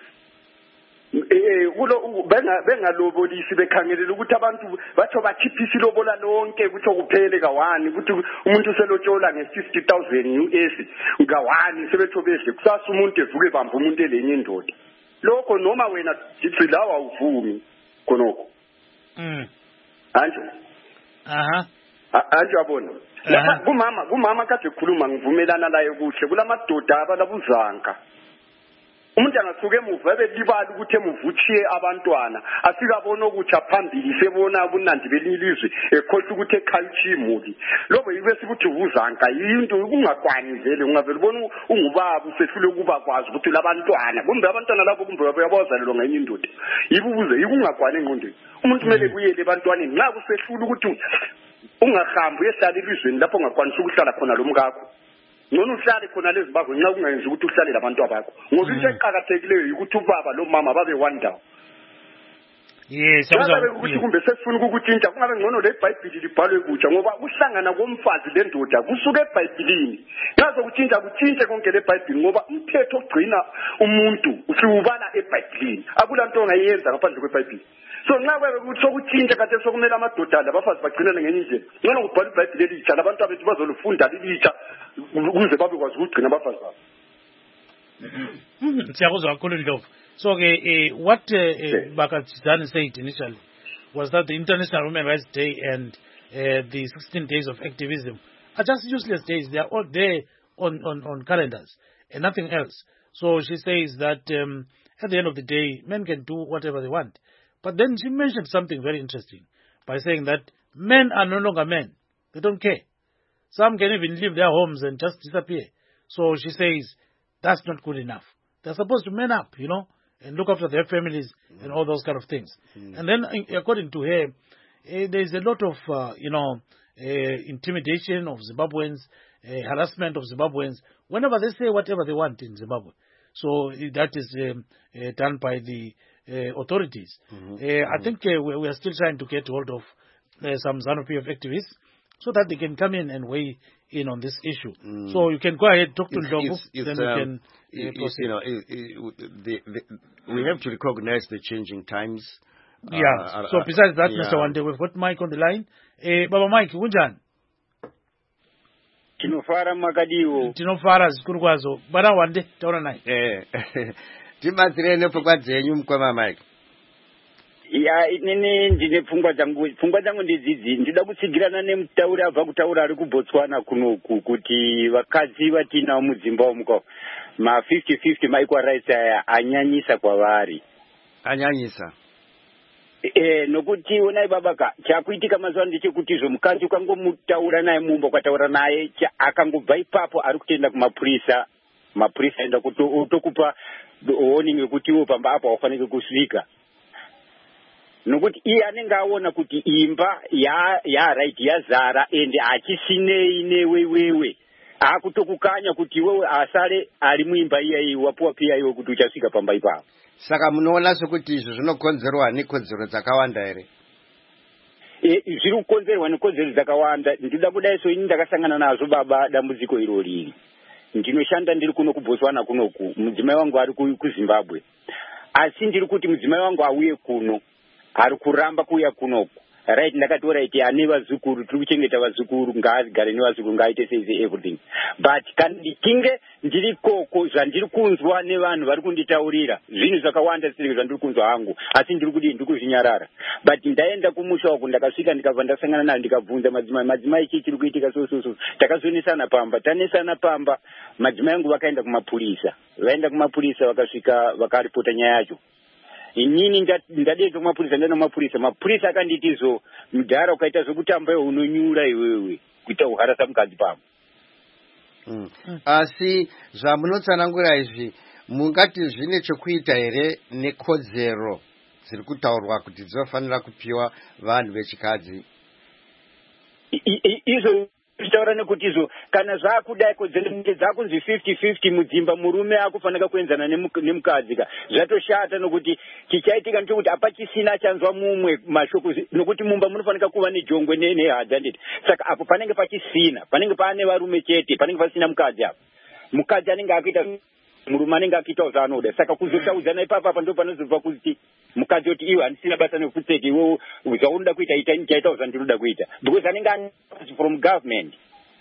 bengalobolisi bekhangelela ukuthi abantu batho bakhiphisa ilobola lonke ukuthi kuphele kawani ukuthi umuntu uselotshola nge-50,000 US ngawani sebetho behle kusasa umuntu evuke bamba umuntu elenye indoda lokho noma wena sithi lawa uvumi khonokho anje anje yabona kumama kade ekhuluma ngivumelana naye kuhle kulamadoda abalabuzanka umuntu angasuke emuva ebelibala ukuthi emuva uchiye abantwana asikabona ukuthi aphambili sebona ubunandi belinye ilizwe ekhohle ukuthi ekhaya uchiye imuli lobo yibe sikuthi uzanka into ungakwani vele ungavele ubona ungubaba usehlule ukuba kwazi ukuthi labantwana kumbe abantwana lapho kumbe bayabazalelwa ngenye indoda yibubuze yikungakwani engqondweni umuntu kumele kuyele ebantwaneni nxa kusehlule ukuthi ungahambi uyehlala elizweni lapho ungakwanisa ukuhlala khona lo mkakho ngcono uhlale khona lezi bakho nxa kungenzi ukuthi uhlale labantu abakho ngoba into eqhakathekileyo ukuthi ubaba lo mama babe one ndawo yes ukuthi kumbe sesifuna ukukutshintsha kungabe ngcono le Bible libhalwe kutsha ngoba uhlangana komfazi lendoda kusuka eBhayibhelini ngazo kutshintsha kutshintshe konke le Bible ngoba umthetho ogcina umuntu usiubala eBhayibhelini akulanto ongayenza ngaphandle kweBhayibheli so nxa kwebe ukuthi sokutshintsha kade sokumela amadoda labafazi bagcinana ngenye indlela ngcono kubhala iBhayibheli elitsha labantu abethu bazolufunda lilitsha ukuze babe kwazi ukugcina abafazi babo siyakuzwa kakhulu Ndlovu. So what Bakatsidane said initially was that the International Women's Rights Day and the 16 days of activism are just useless days. They are all there on calendars and nothing else. So she says that at the end of the day, men can do whatever they want. But then she mentioned something very interesting by saying that men are no longer men. They don't care. Some can even leave their homes and just disappear. So she says that's not good enough. They're supposed to man up, and look after their families and all those kind of things. And then, according to her, there's a lot of, intimidation of Zimbabweans, harassment of Zimbabweans, whenever they say whatever they want in Zimbabwe. So that is done by the authorities. I think we are still trying to get hold of some ZANU-PF activists so that they can come in and weigh in on this issue. So you can go ahead, talk to Ndlovu, then we can proceed. We have to recognize the changing times. So besides that, Mr. Wande, we've got Mike on the line. Baba Mike, kunjani? Tinofara makadiwo. Tinofara zikuru kwazo. Bana Wande, taona naye. Tibatsirene pfungwa dzenyu mukoma Mike. Ya inini ndine pfungwa dzangu ndedzidzi ndida kutsigirana nemutauri abva kutaura ari kuBotswana kunoku kuti vakadzi vatina mudzimba muko ma 50-50 ma equal rights anyanyisa kwavari. Anyanyisa. Nokuti onai babaka chakuitika mazuva ndechekuti mukadzi ukangomutaura naye mumba ukataura naye akangobva ipapo ari kutoenda kumapurisa mapurisa aenda kutokupa warning yekuti iwo pamba apo haufaniki kusvika nokuti iye anenge aona kuti imba ya right yazara ende achisinei newewewe akutokukanya kuti wewe asare ari muimba iyayi wapuwa pia iwe kuti uchasvika pamba ipapo. Saka munoona sokuti izvo zvinokonzerwa nekodzero dzakawanda ere? Zviri kukonzerwa nekodzero dzakawanda. Ndida kudaiso ini ndakasangana nazvo baba dambudziko irori. Ndinoshanda ndiri kuno kuBotswana kunoku. Mudzimai wangu ari kuZimbabwe. Asi ndiri kuti mudzimai wangu auye kuno. Ari kuramba kuuya kunoku. Right, ndakatora iti ane vazukuru tiri kuchengeta vazukuru ngaagare nevazukuru ngaaite seize everything. But kana ndichinge ndiri koko zvandiri kunzwa nevanhu vari kunditaurira zvinhu zvakawanda siri zvandiri kunzwa hangu asi ndiri kudii ndiri kuzvinyarara. But ndaenda kumusha uku ndakasvika ndikabva ndasangana naye ndikabvunza madzimai chii chiri kuitika so takazonesana pamba tanesana pamba madzimai angu vakaenda kumapurisa vaenda kumapurisa vakasvika vakaripota nyaya yacho. Inini ndadedza kumapurisa ndana mapurisa akanditizo mudhara ukaita zvokutamba iwe unonyura iwewe kuita uharasa mukadzi pamo. Asi zvamunotsanangura izvi mungati zvine chekuita here nekodzero dziri kutaurwa kuti dzinofanira kupiwa vanhu vechikadzi? Izvo zvitaura nekuti izvo kana zvakudai kodzero dzakunzi 50-50 mudzimba murume akufanira kuenzana nemukadzi ka zvatoshata nokuti chichaitika ndechekuti apachisina chanzwa mumwe mashoko nokuti mumba munofanira kuva nejongwe nehadza nditi saka apo panenge pachisina panenge pane varume chete panenge pasina mukadzi apo mukadzi anenge akuita murume anenge akiita zvaanoda saka kuzotaudzana ipapa ndo panozobva kuti mukadzi kuti iwe handisina basa nekutseki iwewe zvaunoda kuita ita nichaita zvandinoda kuita because anenge from government.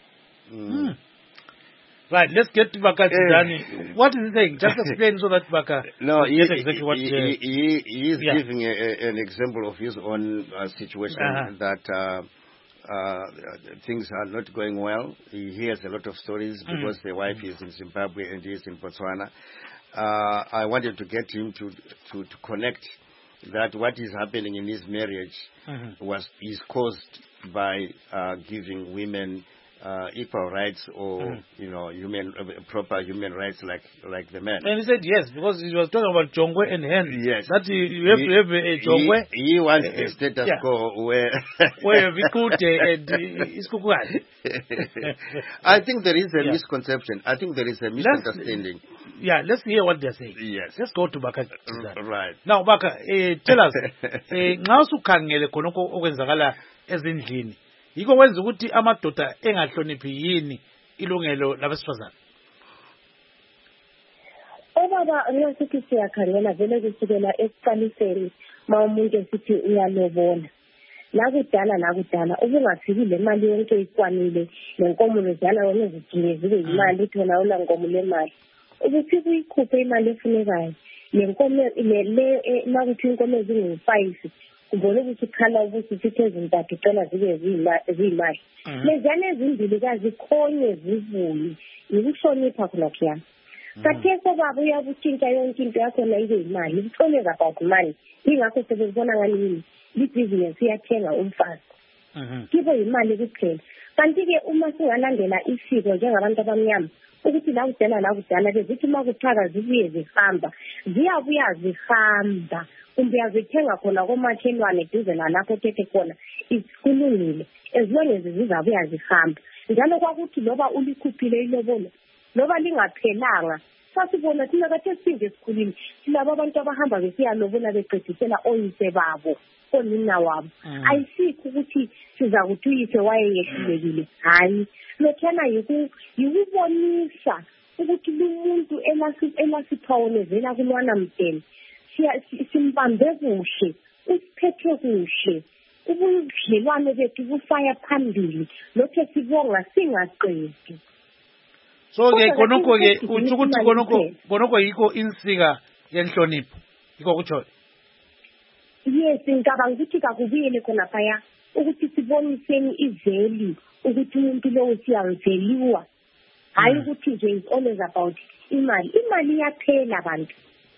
Right, let's get to Bakatsidane. What is he saying? Just explain so that Baka gets exactly what he is giving an example of his own situation that things are not going well. He hears a lot of stories because the wife is in Zimbabwe and he is in Botswana. I wanted to get him to connect that what is happening in his marriage is caused by giving women equal rights or proper human rights like the men. And he said yes, because he was talking about Jongwe and Henry. Yes, that you have to have a Jongwe. He wants a status quo where Vikute and Iskukwai. I think there is a misconception. I think there is a misunderstanding. Let's hear what they're saying. Yes, let's go to Baka. Right now, Baka, tell us. Now sukhangele khonoko okwenzakala ezindlini. Yiko wenza ukuthi amadoda engahloniphi yini ilungelo labesifazana. Obaba ngiyasithi siyakhangela vele kusukela esiqaliseni mawumuntu esithi uyalobona. Nakudala ubungafiki le mali yonke ikwanile lenkomo lezana wena zidinge zibe imali thona una nkomo le mali. Ukuthi kuyikhuphe imali efunekayo. Lenkomo le nakuthi inkomo ezingu5 ubone ukuthi khala ukuthi sithe ezintathu cela zibe ziyimali. Lezana ezimbili kazikhonye zivuye ukuhlonipha khona khiyana. Katheko baba uyabutshintsha yonke into yakho na ibe imali. Uthoneka about money. Ingakho sebezibona ngani business iyathenga umfazi. Kibo imali kuphela. Kanti ke uma singalandela isiko njengabantu abamnyama ukuthi la kudala bezithi makuthaka zibuye zihamba. Ziyabuya zihamba. Kumbe yazithenga khona komakhelwane duze lapho thethe khona isikulungile. Ezilwane zizabuya zihamba. Njalo kwakuthi loba ulikhuphile ilobolo loba lingaphelanga sasibona thina kade singe esikhulile silabo abantu abahamba besiyalobola beqedisela oyise babo onina wabo ayisikho ukuthi siza kuthi uyise wayeyehlulekile hayi lokhana yikubonisa ukuthi umuntu elasiphawonezela kulwana mdeni simbambe kuhle usiphethe kuhle ubudlelwane bethu busaya phambili lokho sibonga singaqedi. So ke konoko ke uthi konoko yiko insika yenhlonipho yiko kutsho. Yes, ngicabanga ukuthi kakubuyele khona phaya ukuthi siboniseni iveli ukuthi umuntu lo siyamveliwa hayi ukuthi nje is always about imali iyaphela abantu.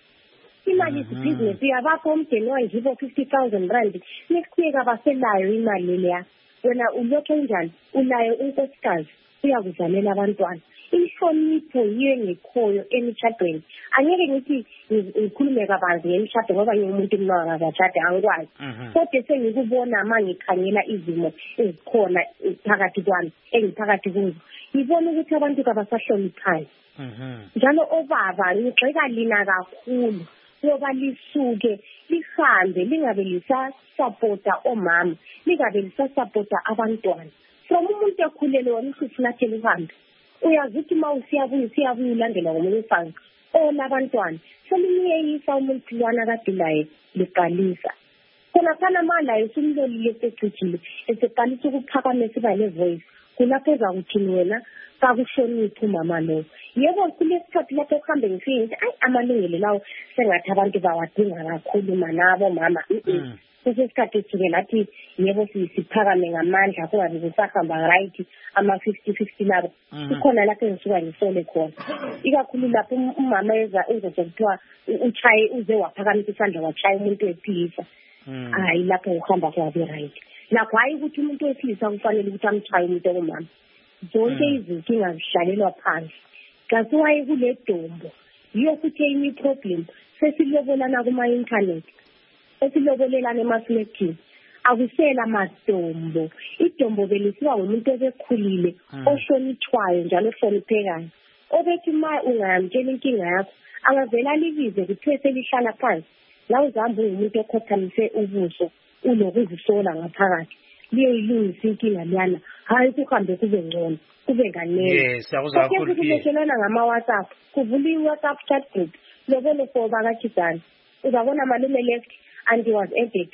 Imali is business uyabapha umdeni wangibo 50,000 rand nesikuyeka baselayo imali leya wena ulokho njani ulayo unkosikazi uyakuzalela abantwana. Inhlonipho yiyo ngekhoyo emishadweni. Angeke ngithi ngikhulume kabanzi ngemishado ngoba ngimuntu mangakashade angikwazi. Kodwa sengikubona mangikhangela izimo ezikhona phakathi kwami engiphakathi kuzo. Ngibona ukuthi abantu kabasahloniphani. Njalo obaba ngixeka lina kakhulu ngoba lisuke lihambe lingabe lisasupporta omama lingabe lisasupporta abantwana. From umuntu ekhulele wona usifulathela uhambe. Uyazithi mawusiyabuya ulandela ngomunye umfazi olabantwana selimiyeyisa umuntu lwana kadilaye liqalisa khona phana mala esimlolile secijile eseqalisa ukuphakamisa iba levoice kulapho ezakuthini wena kakuhlonipha umama lo. Yebo kulesikhathi lapho kuhambe ngifike ayi amalungelo lawo sengathi abantu bawadinga kakhulu manabo mama. Kusesikhathi sike lathi yebo siphakame ngamandla kungabe kusahamba right ama 50-50 labo kukhona lapho engisuka ngisole khona ikakhulu lapho umama ezokuthiwa uchaye uze waphakamisa isandla wachaya umuntu wephisa hayi lapho uhamba kwabe right lapho hayi ukuthi umuntu wephisa kufanele ukuthi amchaye umuntu ongumama zonke izinkinga zihlalelwa phansi kasi waye kule dombo yiyo futhi enye problem sesilobolana kuma internet esilobolelana emaslekini akusela madombo idombo belisiwa umuntu obekhulile ohlonithwayo njalo ohloniphekayo obethi ma ungayamtshela inkinga yakho angavela libize kuthiwe selihlala phansi la uzahamba umuntu okhothamise ubuso unokuzisola ngaphakathi liyoyilungisa inkinga liyana hayi kuhambe kube ngcono kube nganele kubekelana ngama-WhatsApp kuvula i-WhatsApp chat group lobolo for bakachidana uzabona malume left and he was added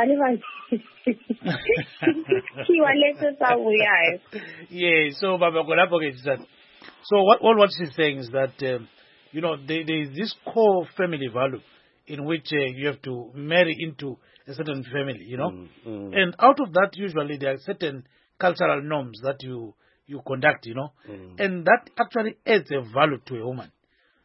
so Baba Golabo, so what she's saying is that there is this core family value in which you have to marry into a certain family, and out of that usually there are certain cultural norms that you conduct, and that actually adds a value to a woman.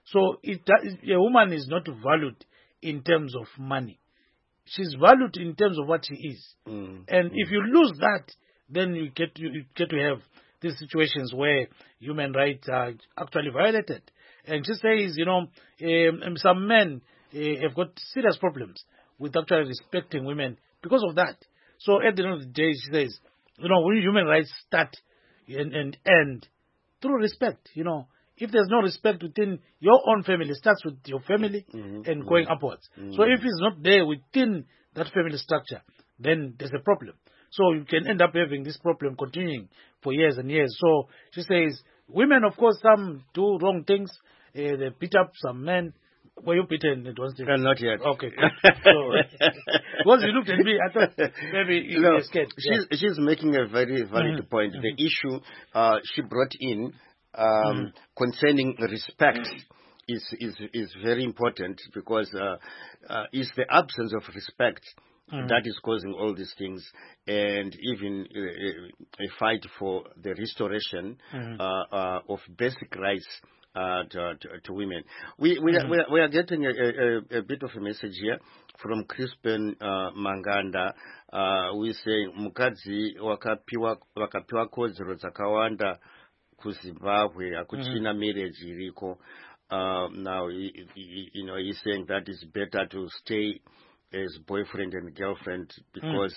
So a woman is not valued in terms of money. She's valued in terms of what she is. And if you lose that, then you get to have these situations where human rights are actually violated. And she says, some men have got serious problems with actually respecting women because of that. So at the end of the day, she says, when human rights start and end through respect, if there's no respect within your own family, it starts with your family and going upwards. So if it's not there within that family structure, then there's a problem. So you can end up having this problem continuing for years and years. So she says, women, of course, some do wrong things. They beat up some men. Were you beaten at one stage? Not yet. Okay. So, once you looked at me, I thought maybe you were scared. She's making a very valid point. The issue she brought in concerning respect is very important, because it's the absence of respect that is causing all these things, and even a fight for the restoration of basic rights to women. We are getting a bit of a message here from Crispin Manganda, who is saying mukadzi wakapiwa kodzero dzakawanda kuZimbabwe akuchina marriage iriko. Now he's saying that it's better to stay as boyfriend and girlfriend, because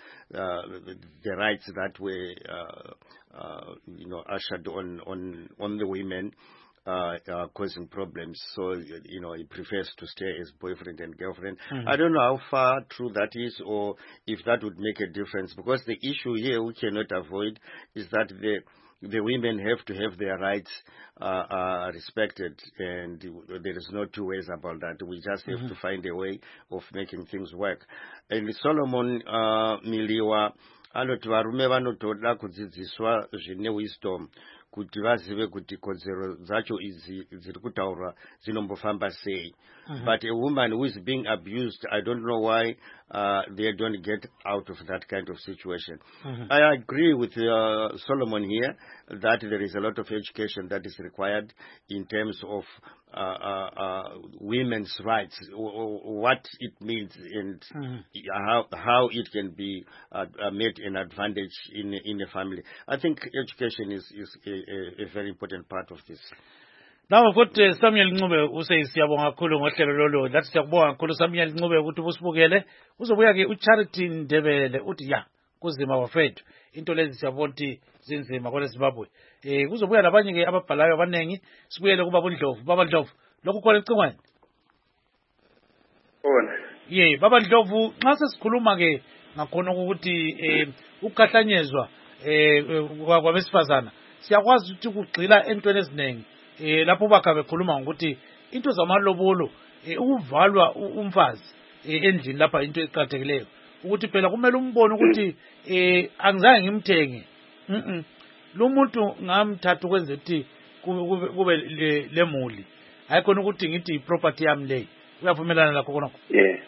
the rights that were ushered on the women are causing problems. So he prefers to stay as boyfriend and girlfriend. I don't know how far true that is, or if that would make a difference, because the issue here we cannot avoid is that the women have to have their rights respected, and there is no two ways about that. We just have to find a way of making things work. And Solomon Miliwa anoti varume vanotoda kudzidziswa zvine wisdom kuti vazive kuti kodzero dzacho idzi dziri kutaurwa dzinombofamba sei. But a woman who is being abused, I don't know why they don't get out of that kind of situation. I agree with Solomon here that there is a lot of education that is required in terms of women's rights, what it means, and how it can be made an advantage in a family. I think education is a very important part of this. Now I've got Samuel Ncube who says siyabonga kakhulu ngohlelo lolo. That's siyabonga kakhulu Samuel Ncube ukuthi usibukele. Uzobuya ke uCharity Ndebele uthi kuzima wafethu. Into lezi siyabona ukuthi zinzima kwa Zimbabwe. Kuzobuya labanye ke ababhalayo abanengi. Sibuyele kuba Ndlovu. Baba Ndlovu, lokho khona icingwane. Baba Ndlovu, nxa sesikhuluma ke ngakhona ukuthi ukukahlanyezwa kwabesifazana siyakwazi ukuthi kugxila entweni eziningi. Lapho bakha bekhuluma ngokuthi into zamalobolo ukuvalwa umfazi endlini lapha into eqhathekileyo ukuthi phela kumele umbone ukuthi angizange ngimthenge lo muntu ngamthatha ukwenza ukuthi kube lemuli hayi khona ukuthi ngithi iproperty yami leyo. Uyavumelana lakho konako?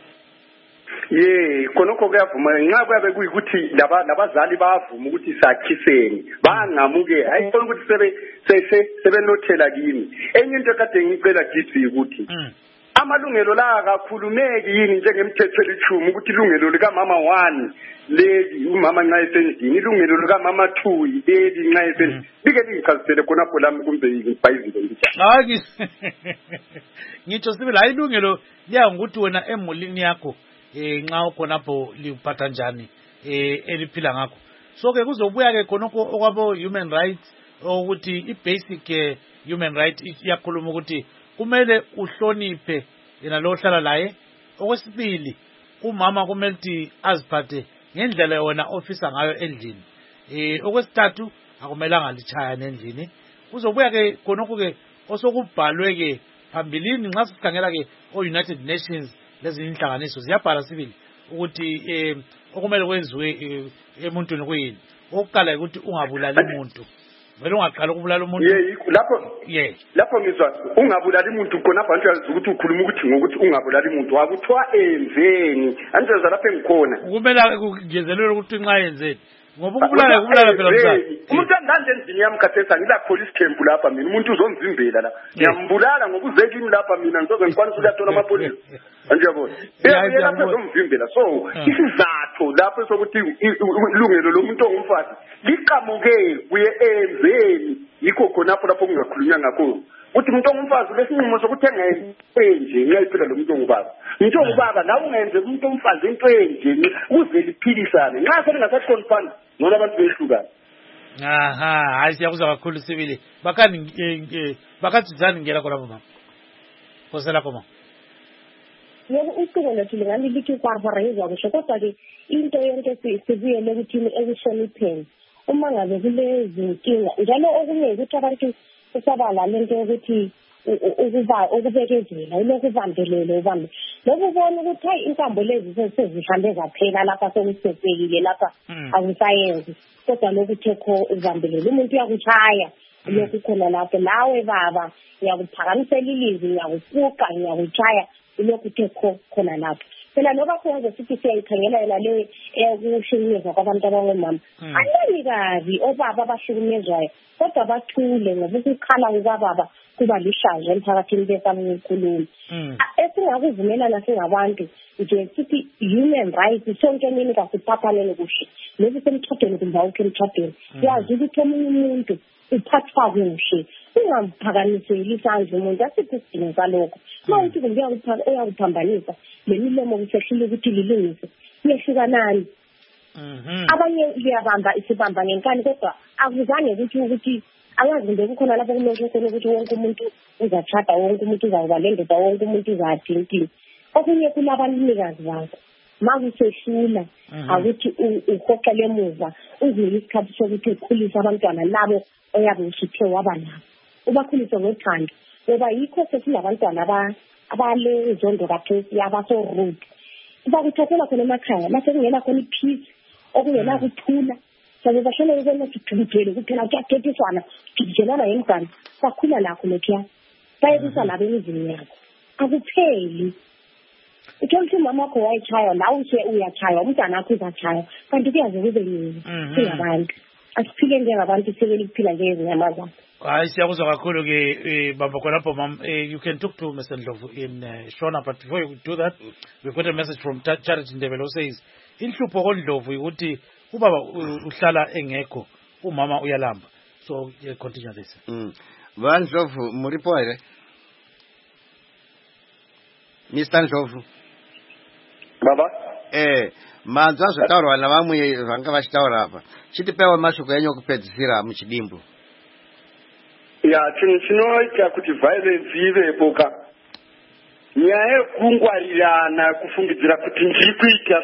Khonokho kuyavuma nxa kuyabe kuyikuthi labazali bavuma ukuthi sakhiseni bangamuke hayi khona ukuthi sebenothela kimi. Enye into kade ngicela kithi ukuthi amalungelo la kakhulumeki yini njengemthetho elichumi ukuthi ilungelo lika mama 1 leli umama nxa esendlini, ilungelo lika mama 2 leli nxa esendlini. Bike lingichazisele khonapho lami kumbe ngibhayizile njani. Ngitsho sibili hayi ilungelo liya ngokuthi wena emulini yakho nxa ukhonapho liphatha njani eliphila ngakho. So ke kuzobuya ke khonokho okwabo human rights, ukuthi i-basic human right iyakhuluma ukuthi kumele uhloniphe yena lo hlala laye. Okwesibili, umama kumele ukuthi aziphathe ngendlela yona ofisa ngayo endlini. Okwesithathu, akumelanga lichayane endlini. Kuzobuya ke khonokho ke osokubhalwe ke phambilini nxa sikhangela ke o-United Nations lezi inhlanganiso ziyabhala sibili ukuthi okumele kwenziwe emuntwini kuyini. Okuqala ukuthi ungabulali umuntu. Vele ungaqala ukubulala umuntu. Lapho ngizwa ungabulali umuntu khona abantu yazi ukuthi ukhuluma ukuthi ngokuthi ungabulali umuntu wakuthiwa enzeni. Anjeza lapha engikhona. Kumele kungezelelwe ukuthi nxa yenzeni. ngoba ukubulala phela mzala umuntu anganje endlini yami khathesa ngila police camp lapha mina umuntu uzongivimbela la ngiyambulala ngokuze kimi lapha mina ngizoze ngikwanisa ukuyathola amapolice anjiyabona lapha uzomvimbela so isizathu lapho sokuthi ilungelo lomuntu ongumfazi liqhamuke kuye emzeni yikho khonapho lapho kungakhulunywa ngakho uthi umuntu ongumfazi lesinqumo sokuthenga enje ngiyayiphila lo muntu ongubaba umuntu ongubaba nawe ungenze umuntu omfazi into enje uze liphilisane nxa selingasathi konfana noma abantu behlukana hayi siyakuzwa kakhulu sibili bakathizani ngela khona mama kosela khoma yebo ucingo lethu lingani lithi kwarvarezwa kusho kodwa-ke into yonke sibuyele ekuthini ekuhlonipheni uma ngabe kulezi nkinga njalo okunye ukuthi abantu usabala lento yokuthi ukubekezela ilokhu ubambelele ubambe lokhu ubona ukuthi hayi inkambo lezi sezihambe zaphela lapha sokusesekile lapha akusayenzi kodwa lokhu thekho ubambelele umuntu uyakushaya lokhu khona lapho nawe baba ngiyakuphakamisela ilizwi ngiyakufuqa ngiyakushaya ilokhu thekho khona lapho phela noba kwenze sithi siyayikhangela yena le eyokuhlukumezwa kwabantu abangomama anani kabi obaba abahlukumezwayo kodwa bathule ngoba ukukhala kukababa kuba lihlazo emphakathini besaba ukukhuluma esingakuvumelana singabantu nje sithi human rights sonke nini kasiphathaneni kuhle lobu semthathweni kumbe awukho emthathweni yazi ukuthi omunye umuntu uphathwa kuhle ungamphakamiseli isandla umuntu asiphi isidingo salokho uma uthi kumbe uyakuphambanisa lemilomo kusehlile ukuthi lilungise uyehlukanani abanye liyabamba isibamba ngenkani kodwa akuzange ukuthi angazi kumbe kukhona lapho kulokho khona ukuthi wonke umuntu uzatshada wonke umuntu uzawuba lendoda wonke umuntu uzadinki okunye kulabanikazi bakho makusehlula akuthi uhoqele emuva uzinike isikhathi sokuthi ukhulise abantwana labo oyabe usithe waba nabo ubakhulise ngothando ngoba yikho sesilabantwana abale izondo kaphesi abaso-rude bakuthathela khona emakhaya lapho kungena khona ipeace okungena kuthula sabe bashona ukubona sigcibithele kuphela kuyathethiswana gijijelana yemgane sakhula lakho lokhuya bayekusa labo emizini yakho akupheli uthola ukuthi umama wakho wayitshaywa nawe uyatshaywa umntwana wakho uzatshaywa kanti kuyaze kube nini singabantu asiphile njengabantu sebele kuphila njengezinyamazana hayi siyakuzwa kakhulu-ke bamba khonapho mam you can talk to Mr. Ndlovu in Shona, but before you do that we've got a message from Charity Ndebele who says inhlupho koNdlovu ukuthi ubaba uhlala engekho umama uyalamba so continue this Ndlovu muripo ere Mr. Ndlovu baba manzwa zvitaurwa navamwe vanga vachitaura apa chitipewa mashoko enyu okupedzisira muchidimbu chinhu chinoita kuti violence ivepo nyaya yekungwarirana kufungidzira kuti ndiri kuita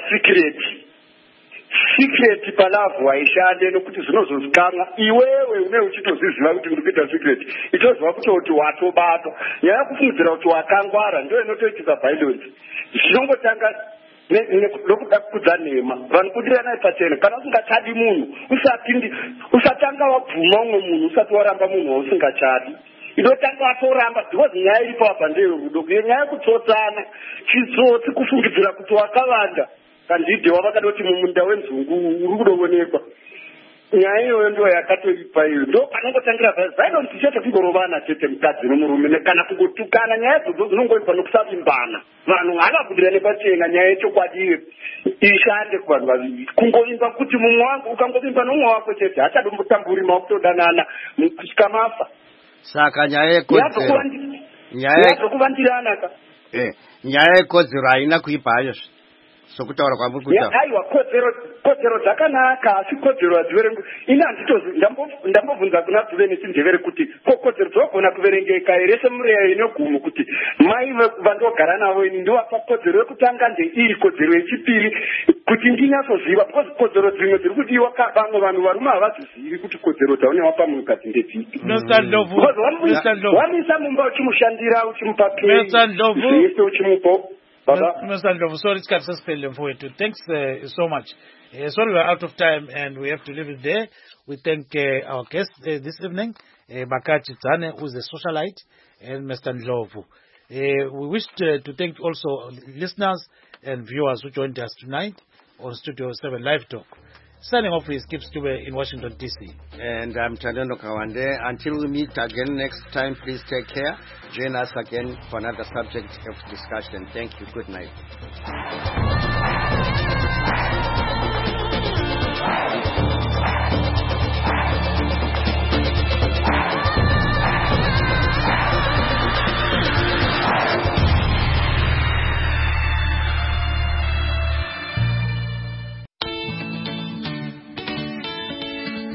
secret palavhu haishande nokuti zvinozozikamwa iwewe une uchitozviziva kuti uri kuita secret ichoziva kutoti watobatwa nyaya yekufungidzira kuti wakangwara ndo inotoitika violence zvinongotanga nokuda kukudza nhema vanhu kudiranai pachena kana usingachadi munhu usatanga wabvuma umwe munhu usati waramba munhu wausingachadi inotanga watoramba because nyaya iripo apa ndeyorudo kuye nyaya yekutsotsana chitsotsi kufungidzira kuti wakavanda kandide wavakadoti mumunda wenzungu uri kudoonekwa nyaya iyoyo ndo yakatoipa iyo ndo panongotangira violence chete kungorovana chete mukadzi nomurume kana kungotukana nyaya dzodzo dzinongoibva nokusavimbana vanhu havabudirane pachena nyaya yechokwadi ishande kuvanhu vaviri kungovimba kuti mumwe wangu ukangovimba nomwe wako chete hachadombotamburi makutodanana kusvika mafa saka nyaya yekodzero yazokuvandirana nyaya yekodzero haina kuipa hayozve sokutaura kwamuri kuita aiwa kodzero dzakanaka asi kodzero hadziverengu ini handitozi ndambobvunza kuna bvuve nechindevere kuti kodzero dzinogona kuverengeka here semureya inogumo kuti mai vandogara navo ini ndovapa kodzero yekutanga ndeiri kodzero yechipiri kuti ndinyatsoziva because kodzero dzimwe dziri kudiwa vamwe vanhu varume havadzizivi kuti kodzero dzaunewapa munhukadzi ndedzipi wamisa mumba uchimushandira uchimupa pei zvese uchimupa Mr. Ndlovu, sorry, it's thanks so much. Sorry, we're out of time and we have to leave it there. We thank our guests this evening, Bakachi Tsane, who's a socialite, and Mr. Ndlovu. We wish to thank also listeners and viewers who joined us tonight on Studio 7 Live Talk. Signing off is Skip Stube in Washington, D.C. And I'm Tandendo Kawande. Until we meet again next time, please take care. Join us again for another subject of discussion. Thank you. Good night.